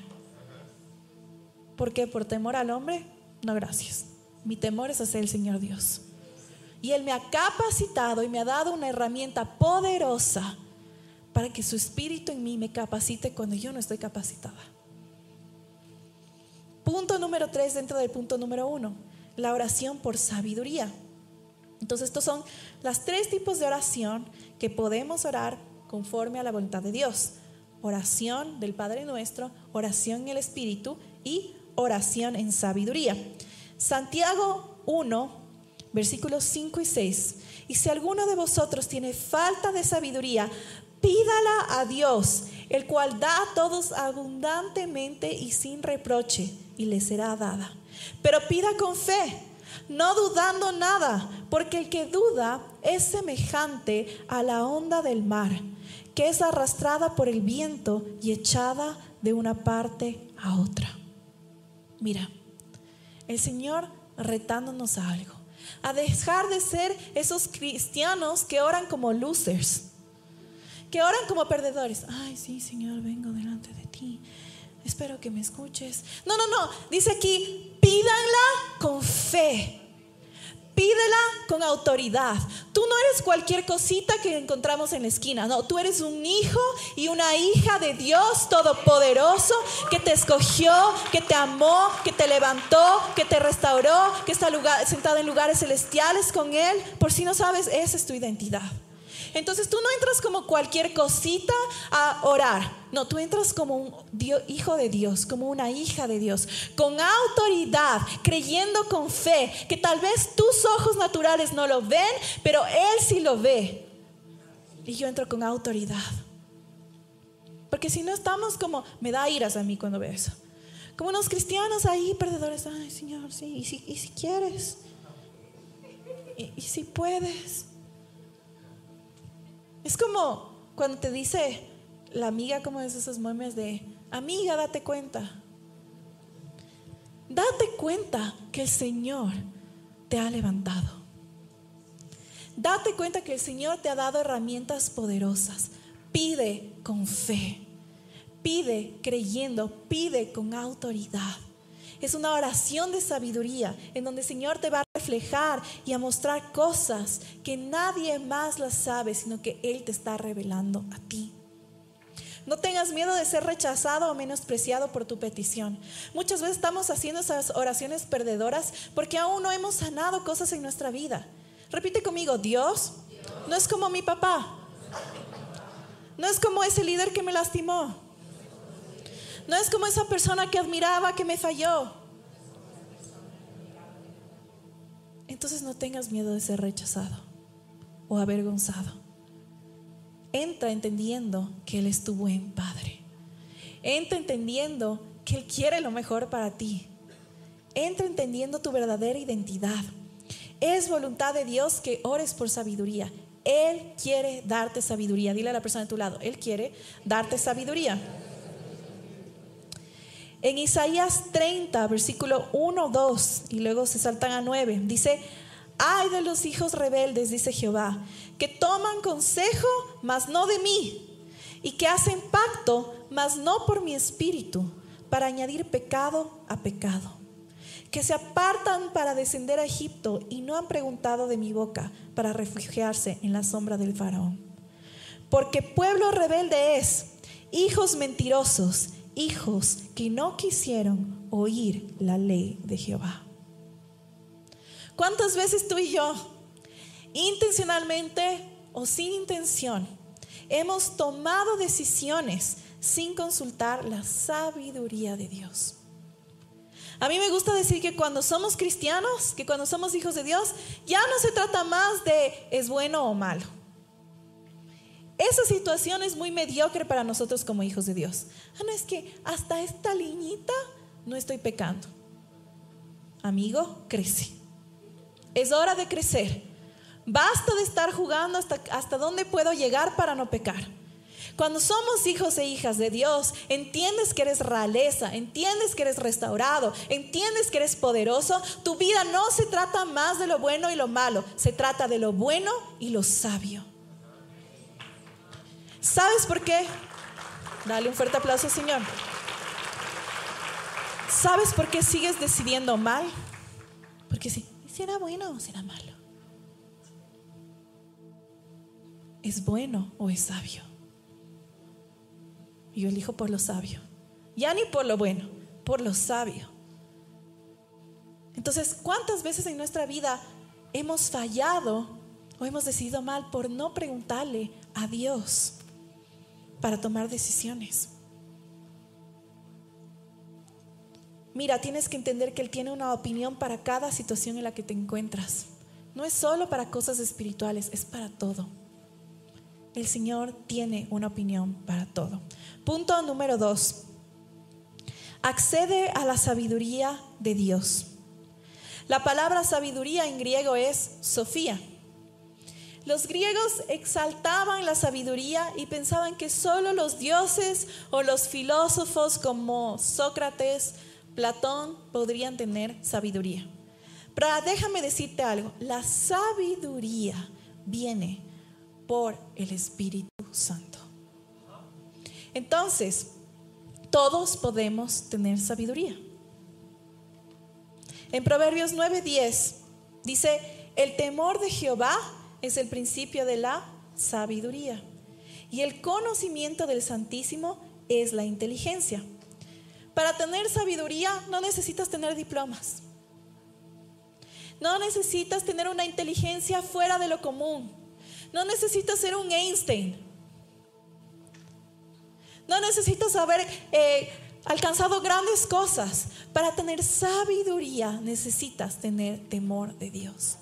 S1: ¿Por qué? ¿Por temor al hombre? No, gracias. Mi temor es hacer el Señor Dios. Y Él me ha capacitado y me ha dado una herramienta poderosa para que su Espíritu en mí me capacite cuando yo no estoy capacitada. Punto número 3 dentro del punto número 1, la oración por sabiduría. Entonces, estos son los 3 tipos de oración que podemos orar conforme a la voluntad de Dios: oración del Padre Nuestro, oración en el Espíritu y oración en sabiduría. Santiago 1, versículos 5 y 6. Y si alguno de vosotros tiene falta de sabiduría, pídala a Dios, el cual da a todos abundantemente y sin reproche, y le será dada. Pero pida con fe, no dudando nada, porque el que duda es semejante a la onda del mar, que es arrastrada por el viento y echada de una parte a otra. Mira, el Señor retándonos a algo, a dejar de ser esos cristianos que oran como losers, que oran como perdedores. Ay, sí, Señor, vengo delante de ti, espero que me escuches. No, dice aquí: pídanla con fe, pídela con autoridad. Tú no eres cualquier cosita que encontramos en la esquina. No, tú eres un hijo y una hija de Dios Todopoderoso, que te escogió, que te amó, que te levantó, que te restauró, que está sentado en lugares celestiales con Él. Por si no sabes, esa es tu identidad. Entonces tú no entras como cualquier cosita a orar. No, tú entras como un hijo de Dios, como una hija de Dios, con autoridad, creyendo con fe, que tal vez tus ojos naturales no lo ven, pero Él sí lo ve. Y yo entro con autoridad. Porque si no estamos como, me da iras a mí cuando veo eso, como unos cristianos ahí perdedores. Ay, Señor, sí, y si quieres, y si puedes. Es como cuando te dice la amiga, como es esos memes de: amiga, date cuenta. Date cuenta que el Señor te ha levantado. Date cuenta que el Señor te ha dado herramientas poderosas. Pide con fe, pide creyendo, pide con autoridad. Es una oración de sabiduría en donde el Señor te va a reflejar y a mostrar cosas que nadie más las sabe, sino que Él te está revelando a ti. No tengas miedo de ser rechazado o menospreciado por tu petición. Muchas veces estamos haciendo esas oraciones perdedoras porque aún no hemos sanado cosas en nuestra vida. Repite conmigo: Dios, No es como mi papá. No es como ese líder que me lastimó. No es como esa persona que admiraba que me falló. Entonces no tengas miedo de ser rechazado o avergonzado. Entra entendiendo que Él es tu buen Padre. Entra entendiendo que Él quiere lo mejor para ti. Entra entendiendo tu verdadera identidad. Es voluntad de Dios que ores por sabiduría. Él quiere darte sabiduría. Dile a la persona de tu lado, Él quiere darte sabiduría. En Isaías 30, versículo 1, 2 y luego se saltan a 9, dice: ay de los hijos rebeldes, dice Jehová, que toman consejo, mas no de mí, y que hacen pacto, mas no por mi espíritu, para añadir pecado a pecado. Que se apartan para descender a Egipto y no han preguntado de mi boca para refugiarse en la sombra del faraón. Porque pueblo rebelde es, hijos mentirosos, hijos que no quisieron oír la ley de Jehová. ¿Cuántas veces tú y yo, intencionalmente o sin intención, hemos tomado decisiones sin consultar la sabiduría de Dios? A mí me gusta decir que cuando somos cristianos, que cuando somos hijos de Dios, ya no se trata más de es bueno o malo. Esa situación es muy mediocre para nosotros como hijos de Dios. No, es que hasta esta liñita no estoy pecando. Amigo, crece. Es hora de crecer. Basta de estar jugando hasta dónde puedo llegar para no pecar. Cuando somos hijos e hijas de Dios, entiendes que eres realeza, entiendes que eres restaurado, entiendes que eres poderoso. Tu vida no se trata más de lo bueno y lo malo, se trata de lo bueno y lo sabio. ¿Sabes por qué? Dale un fuerte aplauso, Señor. ¿Sabes por qué sigues decidiendo mal? Porque si será bueno o será malo. ¿Es bueno o es sabio? Yo elijo por lo sabio. Ya ni por lo bueno, por lo sabio. Entonces, ¿cuántas veces en nuestra vida hemos fallado o hemos decidido mal por no preguntarle a Dios para tomar decisiones? Mira, tienes que entender que Él tiene una opinión para cada situación en la que te encuentras. No es solo para cosas espirituales, es para todo. El Señor tiene una opinión para todo. Punto número 2. Accede a la sabiduría de Dios. La palabra sabiduría en griego es Sofía. Los griegos exaltaban la sabiduría y pensaban que solo los dioses o los filósofos como Sócrates, Platón podrían tener sabiduría. Pero déjame decirte algo, la sabiduría viene por el Espíritu Santo. Entonces, todos podemos tener sabiduría. En Proverbios 9:10 dice: el temor de Jehová es el principio de la sabiduría, y el conocimiento del Santísimo es la inteligencia. Para tener sabiduría no necesitas tener diplomas. No necesitas tener una inteligencia fuera de lo común. No necesitas ser un Einstein. No necesitas haber alcanzado grandes cosas. Para tener sabiduría necesitas tener temor de Dios.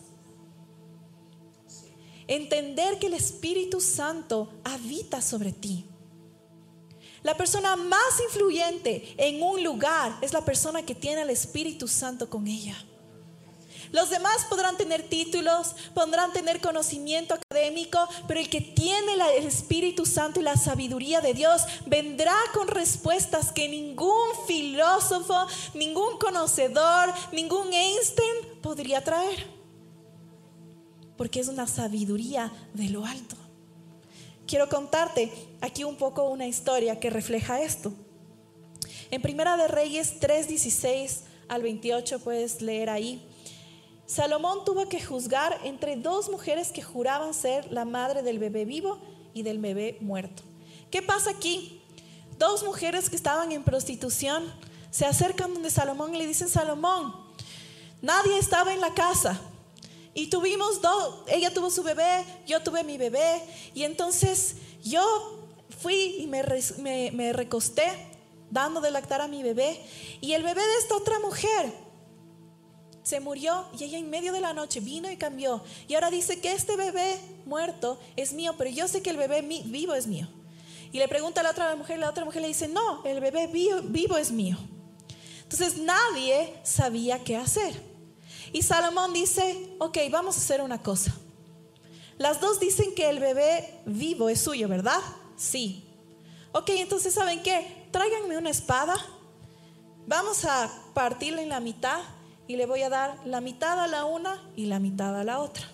S1: Entender que el Espíritu Santo habita sobre ti. La persona más influyente en un lugar es la persona que tiene al Espíritu Santo con ella. Los demás podrán tener títulos, podrán tener conocimiento académico, pero el que tiene el Espíritu Santo y la sabiduría de Dios vendrá con respuestas que ningún filósofo, ningún conocedor, ningún Einstein podría traer. Porque es una sabiduría de lo alto. Quiero contarte aquí un poco una historia que refleja esto. En Primera de Reyes 3:16 al 28 puedes leer ahí. Salomón tuvo que juzgar entre dos mujeres que juraban ser la madre del bebé vivo y del bebé muerto. ¿Qué pasa aquí? Dos mujeres que estaban en prostitución se acercan donde Salomón y le dicen: Salomón, nadie estaba en la casa. Y tuvimos ella tuvo su bebé, yo tuve mi bebé. Y entonces yo fui y me recosté dando de lactar a mi bebé. Y el bebé de esta otra mujer se murió, y ella en medio de la noche vino y cambió. Y ahora dice que este bebé muerto es mío, pero yo sé que el bebé vivo es mío. Y le pregunta a la otra mujer, le dice, no, el bebé vivo es mío. Entonces nadie sabía qué hacer. Y Salomón dice, ok, vamos a hacer una cosa. Las dos dicen que el bebé vivo es suyo, ¿verdad? Sí. Ok, entonces ¿saben qué? Tráiganme una espada, vamos a partirla en la mitad y le voy a dar la mitad a la una y la mitad a la otra.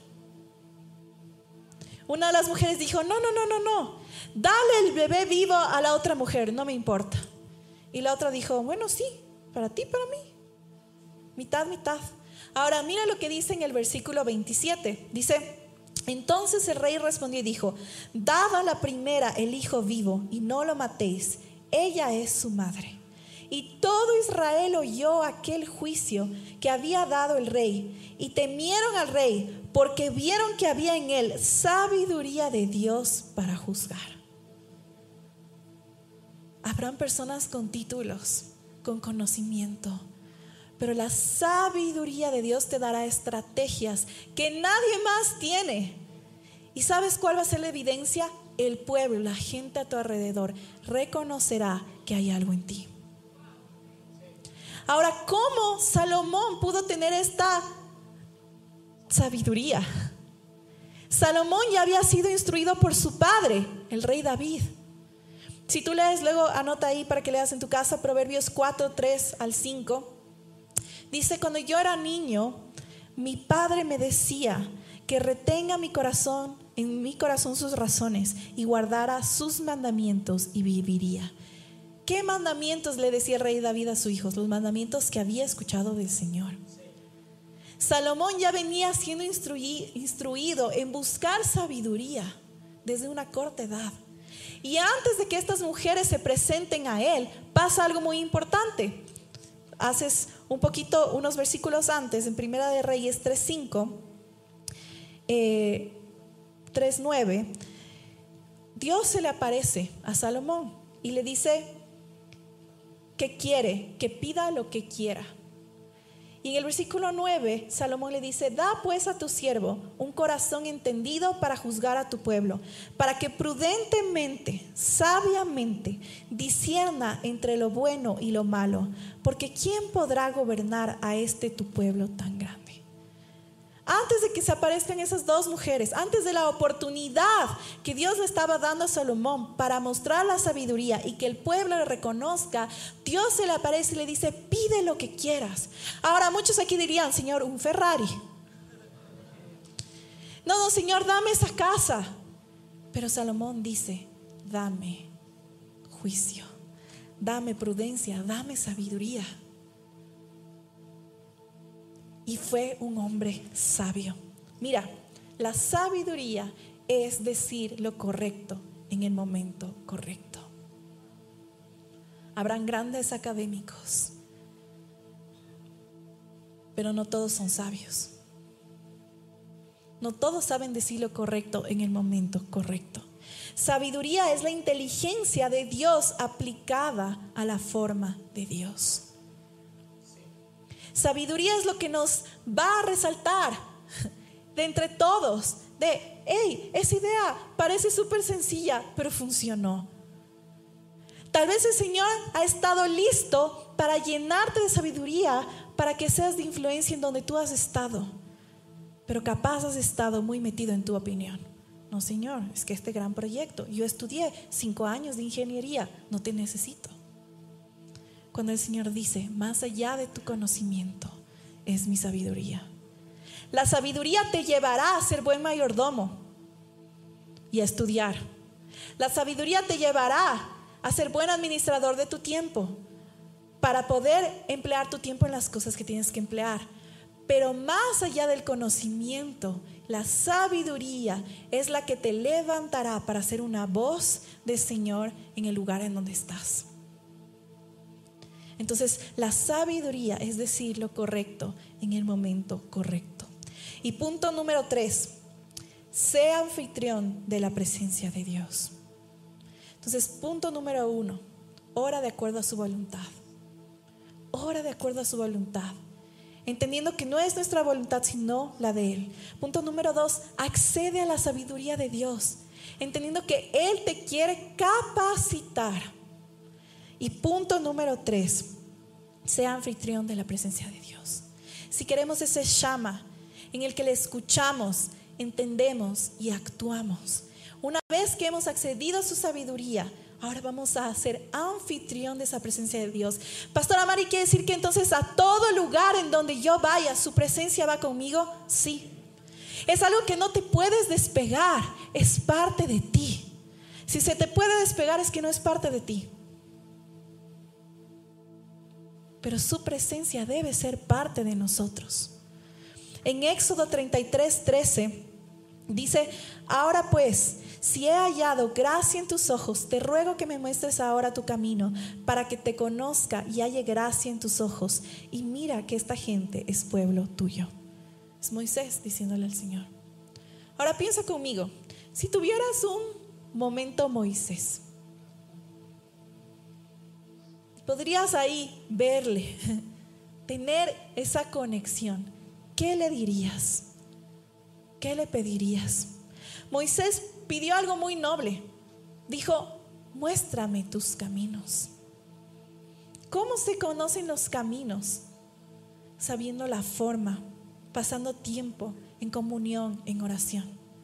S1: Una de las mujeres dijo, no, dale el bebé vivo a la otra mujer, no me importa. Y la otra dijo, bueno, sí, para ti, para mí, mitad, mitad. Ahora mira lo que dice en el versículo 27. Dice, entonces el rey respondió y dijo, dad a la primera el hijo vivo y no lo matéis, ella es su madre. Y todo Israel oyó aquel juicio que había dado el rey y temieron al rey porque vieron que había en él sabiduría de Dios para juzgar. Habrán personas con títulos, con conocimiento, pero la sabiduría de Dios te dará estrategias que nadie más tiene. ¿Y sabes cuál va a ser la evidencia? El pueblo, la gente a tu alrededor reconocerá que hay algo en ti. Ahora, ¿cómo Salomón pudo tener esta sabiduría? Salomón ya había sido instruido por su padre, el rey David. Si tú lees, luego anota ahí para que leas en tu casa, Proverbios 4, 3 al 5. Dice, cuando yo era niño, mi padre me decía que retenga en mi corazón sus razones y guardara sus mandamientos y viviría. ¿Qué mandamientos le decía el rey David a sus hijos? Los mandamientos que había escuchado del Señor. Salomón ya venía siendo instruido en buscar sabiduría desde una corta edad. Y antes de que estas mujeres se presenten a él, pasa algo muy importante. Haces unos versículos antes, en Primera de Reyes 3:5, 3:9, Dios se le aparece a Salomón y le dice que quiere, que pida lo que quiera. Y en el versículo 9, Salomón le dice, da pues a tu siervo un corazón entendido para juzgar a tu pueblo, para que prudentemente, sabiamente, discierna entre lo bueno y lo malo, porque ¿quién podrá gobernar a este tu pueblo tan grande? Antes de que se aparezcan esas dos mujeres, antes de la oportunidad que Dios le estaba dando a Salomón para mostrar la sabiduría y que el pueblo le reconozca, Dios se le aparece y le dice, pide lo que quieras. Ahora muchos aquí dirían, Señor, un Ferrari. No, Señor, dame esa casa. Pero Salomón dice, dame juicio, dame prudencia, dame sabiduría. Y fue un hombre sabio. Mira, la sabiduría es decir lo correcto en el momento correcto. Habrán grandes académicos, pero no todos son sabios. No todos saben decir lo correcto en el momento correcto. Sabiduría es la inteligencia de Dios aplicada a la forma de Dios. Sabiduría es lo que nos va a resaltar de entre todos. Esa idea parece súper sencilla, pero funcionó. Tal vez el Señor ha estado listo para llenarte de sabiduría para que seas de influencia en donde tú has estado. Pero capaz has estado muy metido en tu opinión. No, Señor, es que este gran proyecto, yo estudié 5 años de ingeniería, no te necesito. Cuando el Señor dice, más allá de tu conocimiento es mi sabiduría. La sabiduría te llevará a ser buen mayordomo y a estudiar. La sabiduría te llevará a ser buen administrador de tu tiempo para poder emplear tu tiempo en las cosas que tienes que emplear. Pero más allá del conocimiento, la sabiduría es la que te levantará para ser una voz del Señor en el lugar en donde estás. Entonces, la sabiduría es decir lo correcto en el momento correcto. Y punto número 3, sé anfitrión de la presencia de Dios. Entonces, punto número 1, ora de acuerdo a su voluntad. Ora de acuerdo a su voluntad, entendiendo que no es nuestra voluntad sino la de Él. Punto número 2, accede a la sabiduría de Dios, entendiendo que Él te quiere capacitar. Y punto número 3, sea anfitrión de la presencia de Dios. Si queremos ese Shama en el que le escuchamos, entendemos y actuamos. Una vez que hemos accedido a su sabiduría, ahora vamos a ser anfitrión de esa presencia de Dios. Pastora Mari, ¿quiere decir que entonces a todo lugar en donde yo vaya, su presencia va conmigo? Sí. Es algo que no te puedes despegar, es parte de ti. Si se te puede despegar es que no es parte de ti. Pero su presencia debe ser parte de nosotros. En Éxodo 33:13 dice: ahora pues, si he hallado gracia en tus ojos, te ruego que me muestres ahora tu camino, para que te conozca y halle gracia en tus ojos. Y mira que esta gente es pueblo tuyo. Es Moisés diciéndole al Señor. Ahora piensa conmigo, si tuvieras un momento Moisés, podrías ahí verle, tener esa conexión. ¿Qué le dirías? ¿Qué le pedirías? Moisés pidió algo muy noble. Dijo: muéstrame tus caminos. ¿Cómo se conocen los caminos? Sabiendo la forma, pasando tiempo en comunión, en oración,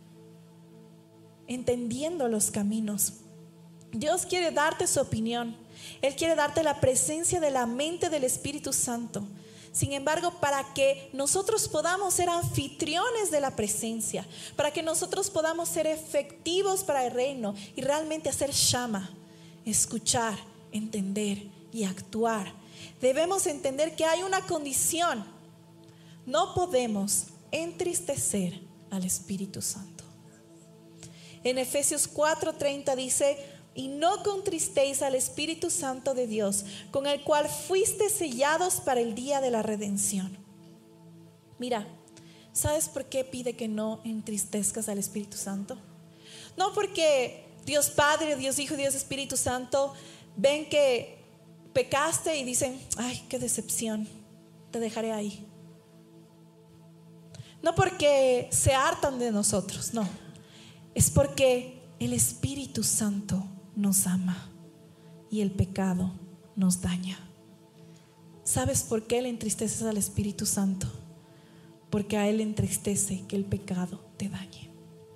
S1: entendiendo los caminos. Dios quiere darte su opinión. Él quiere darte la presencia de la mente del Espíritu Santo. Sin embargo, para que nosotros podamos ser anfitriones de la presencia, para que nosotros podamos ser efectivos para el reino y realmente hacer Shama, escuchar, entender y actuar, debemos entender que hay una condición. No podemos entristecer al Espíritu Santo. En Efesios 4:30 dice: y no contristéis al Espíritu Santo de Dios, con el cual fuiste sellados para el día de la redención. Mira, ¿sabes por qué pide que no entristezcas al Espíritu Santo? No porque Dios Padre, Dios Hijo y Dios Espíritu Santo ven que pecaste y dicen: ay, qué decepción, te dejaré ahí. No porque se hartan de nosotros, no. Es porque el Espíritu Santo nos ama y el pecado nos daña. ¿Sabes por qué le entristeces al Espíritu Santo? Porque a Él le entristece que el pecado te dañe.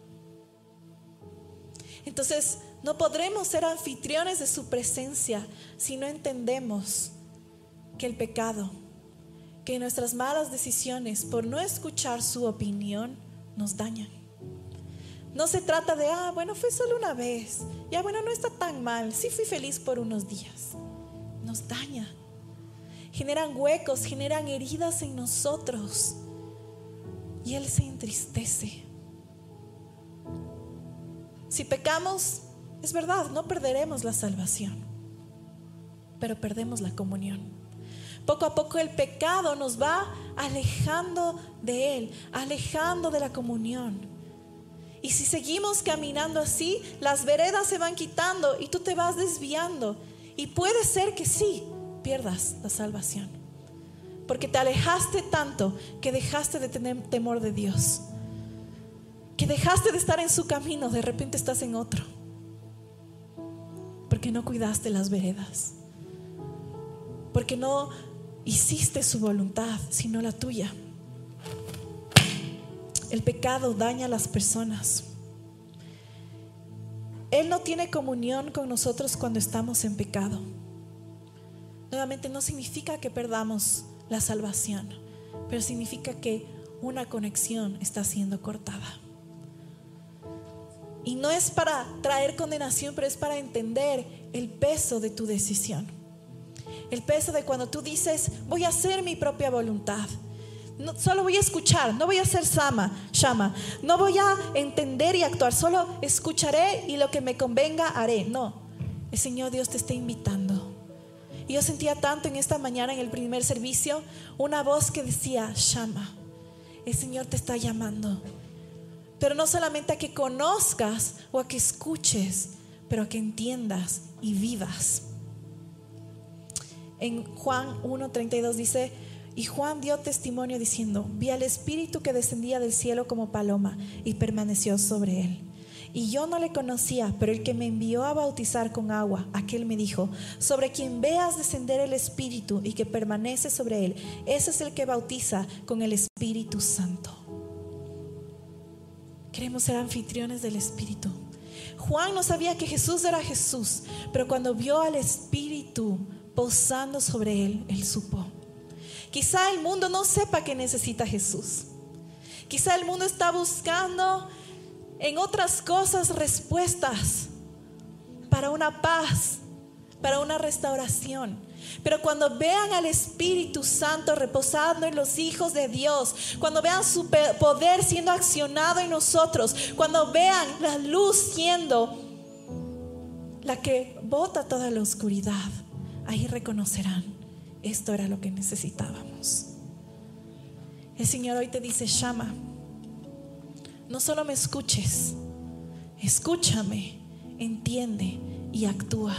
S1: Entonces, no podremos ser anfitriones de su presencia si no entendemos que el pecado, que nuestras malas decisiones por no escuchar su opinión nos dañan. No se trata de: bueno, fue solo una vez, ya bueno, no está tan mal, sí fui feliz por unos días. Nos daña, generan huecos, generan heridas en nosotros y Él se entristece. Si pecamos, es verdad, no perderemos la salvación, pero perdemos la comunión. Poco a poco el pecado nos va alejando de Él, alejando de la comunión. Y si seguimos caminando así, las veredas se van quitando y tú te vas desviando. Y puede ser que sí pierdas la salvación, porque te alejaste tanto que dejaste de tener temor de Dios, que dejaste de estar en su camino. De repente estás en otro, porque no cuidaste las veredas, porque no hiciste su voluntad sino la tuya. El pecado daña a las personas. Él no tiene comunión con nosotros cuando estamos en pecado. Nuevamente, no significa que perdamos la salvación, pero significa que una conexión está siendo cortada. Y no es para traer condenación, pero es para entender el peso de tu decisión. El peso de cuando tú dices: voy a hacer mi propia voluntad. No, solo voy a escuchar, no voy a hacer Shama, no voy a entender y actuar, solo escucharé y lo que me convenga haré. No, el Señor Dios te está invitando. Y yo sentía tanto en esta mañana, en el primer servicio, una voz que decía: Shama. el Señor te está llamando. Pero no solamente a que conozcas o a que escuches, pero a que entiendas y vivas. En Juan 1:32 dice: y Juan dio testimonio diciendo: vi al Espíritu que descendía del cielo como paloma y permaneció sobre él. Y yo no le conocía, pero el que me envió a bautizar con agua, aquel me dijo: sobre quien veas descender el Espíritu y que permanece sobre él, ese es el que bautiza con el Espíritu Santo. Queremos ser anfitriones del Espíritu. Juan no sabía que Jesús era Jesús, pero cuando vio al Espíritu posando sobre él, él supo. Quizá el mundo no sepa que necesita Jesús. Quizá el mundo está buscando en otras cosas respuestas para una paz, para una restauración. Pero cuando vean al Espíritu Santo reposando en los hijos de Dios, cuando vean su poder siendo accionado en nosotros, cuando vean la luz siendo la que bota toda la oscuridad, ahí reconocerán: esto era lo que necesitábamos. El Señor hoy te dice: llama. No solo me escuches, escúchame, entiende y actúa.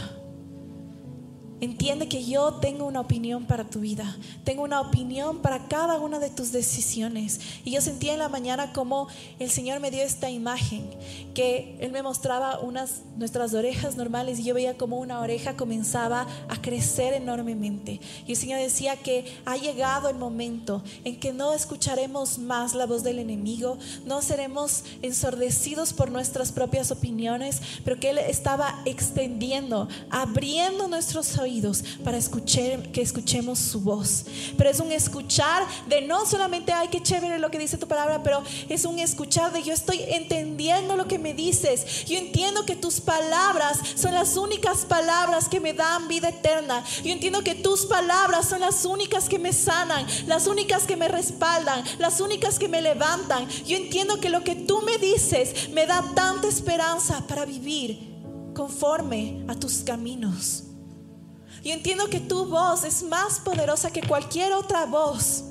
S1: Entiende que yo tengo una opinión para tu vida. Tengo una opinión para cada una de tus decisiones. Y yo sentía en la mañana como el Señor me dio esta imagen, que Él me mostraba nuestras orejas normales, y yo veía como una oreja comenzaba a crecer enormemente. Y el Señor decía que ha llegado el momento en que no escucharemos más la voz del enemigo, no seremos ensordecidos por nuestras propias opiniones, pero que Él estaba extendiendo, abriendo nuestros oídos para que escuchemos su voz. Pero es un escuchar de no solamente: ay, qué chévere lo que dice tu palabra, pero es un escuchar de: yo estoy entendiendo lo que me dices. Yo entiendo que tus palabras son las únicas palabras que me dan vida eterna. Yo entiendo que tus palabras son las únicas que me sanan, las únicas que me respaldan, las únicas que me levantan. Yo entiendo que lo que tú me dices me da tanta esperanza para vivir conforme a tus caminos. Yo entiendo que tu voz es más poderosa que cualquier otra voz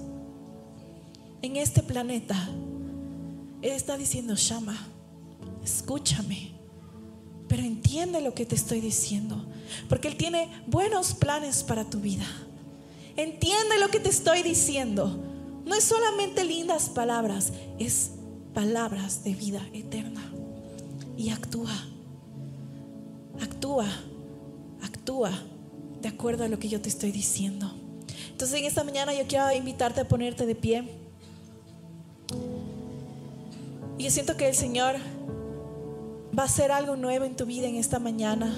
S1: en este planeta. Él está diciendo: llama, escúchame, pero entiende lo que te estoy diciendo, porque Él tiene buenos planes para tu vida. Entiende lo que te estoy diciendo. No es solamente lindas palabras, es palabras de vida eterna. Y actúa, actúa, actúa de acuerdo a lo que yo te estoy diciendo. Entonces en esta mañana yo quiero invitarte a ponerte de pie. Y yo siento que el Señor va a hacer algo nuevo en tu vida en esta mañana.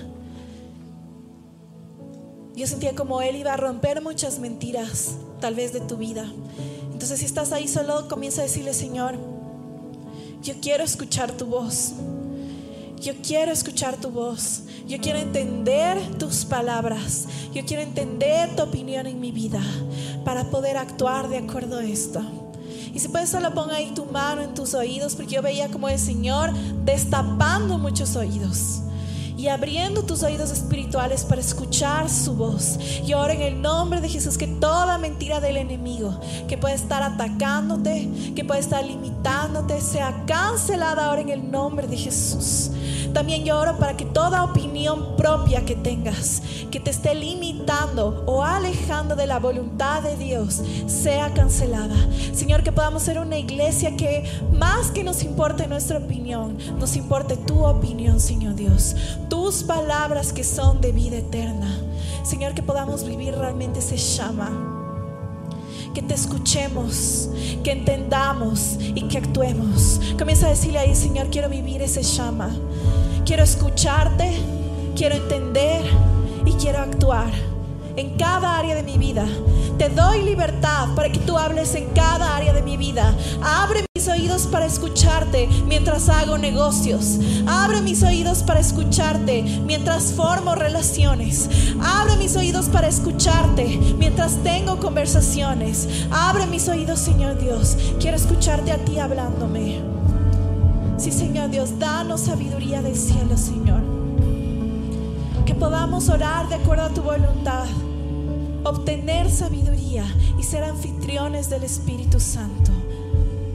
S1: Yo sentía como Él iba a romper muchas mentiras, tal vez de tu vida. Entonces si estás ahí solo, comienza a decirle: Señor, yo quiero escuchar tu voz. Yo quiero escuchar tu voz. Yo quiero entender tus palabras. Yo quiero entender tu opinión en mi vida para poder actuar de acuerdo a esto. Y si puedes, solo pon ahí tu mano en tus oídos, porque yo veía como el Señor destapando muchos oídos y abriendo tus oídos espirituales para escuchar su voz. Y ahora en el nombre de Jesús, que toda mentira del enemigo que puede estar atacándote, que puede estar limitándote, sea cancelada ahora en el nombre de Jesús. También yo oro para que toda opinión propia que tengas, que te esté limitando o alejando de la voluntad de Dios, sea cancelada. Señor, que podamos ser una iglesia que más que nos importe nuestra opinión, nos importe tu opinión, Señor Dios, tus palabras que son de vida eterna. Señor, que podamos vivir realmente ese llama, que te escuchemos, que entendamos y que actuemos. Comienza a decirle ahí: Señor, quiero vivir ese llama, quiero escucharte, quiero entender y quiero actuar en cada área de mi vida. Te doy libertad para que tú hables en cada área de mi vida. Abre mis oídos para escucharte mientras hago negocios. Abre mis oídos para escucharte mientras formo relaciones. Abre mis oídos para escucharte mientras tengo conversaciones. Abre mis oídos, Señor Dios. Quiero escucharte a ti hablándome. Sí, Señor Dios, danos sabiduría del cielo, Señor. Que podamos orar de acuerdo a tu voluntad, obtener sabiduría y ser anfitriones del Espíritu Santo.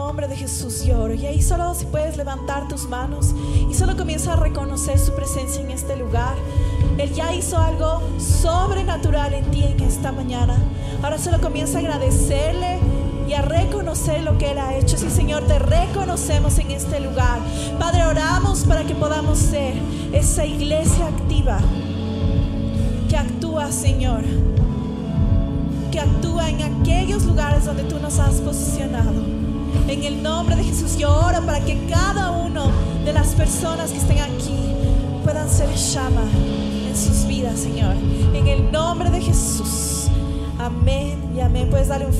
S1: nombre de Jesús yo oro. Y ahí solo si puedes levantar tus manos y solo comienza a reconocer su presencia en este lugar. Él ya hizo algo sobrenatural en ti en esta mañana. Ahora solo comienza a agradecerle y a reconocer lo que Él ha hecho. Sí, Señor, te reconocemos en este lugar. Padre, oramos para que podamos ser esa iglesia activa que actúa, Señor, que actúa en aquellos lugares donde tú nos has posicionado. En el nombre de Jesús yo oro para que cada uno de las personas que estén aquí puedan ser llama en sus vidas, Señor. En el nombre de Jesús. Amén y amén. Puedes darle un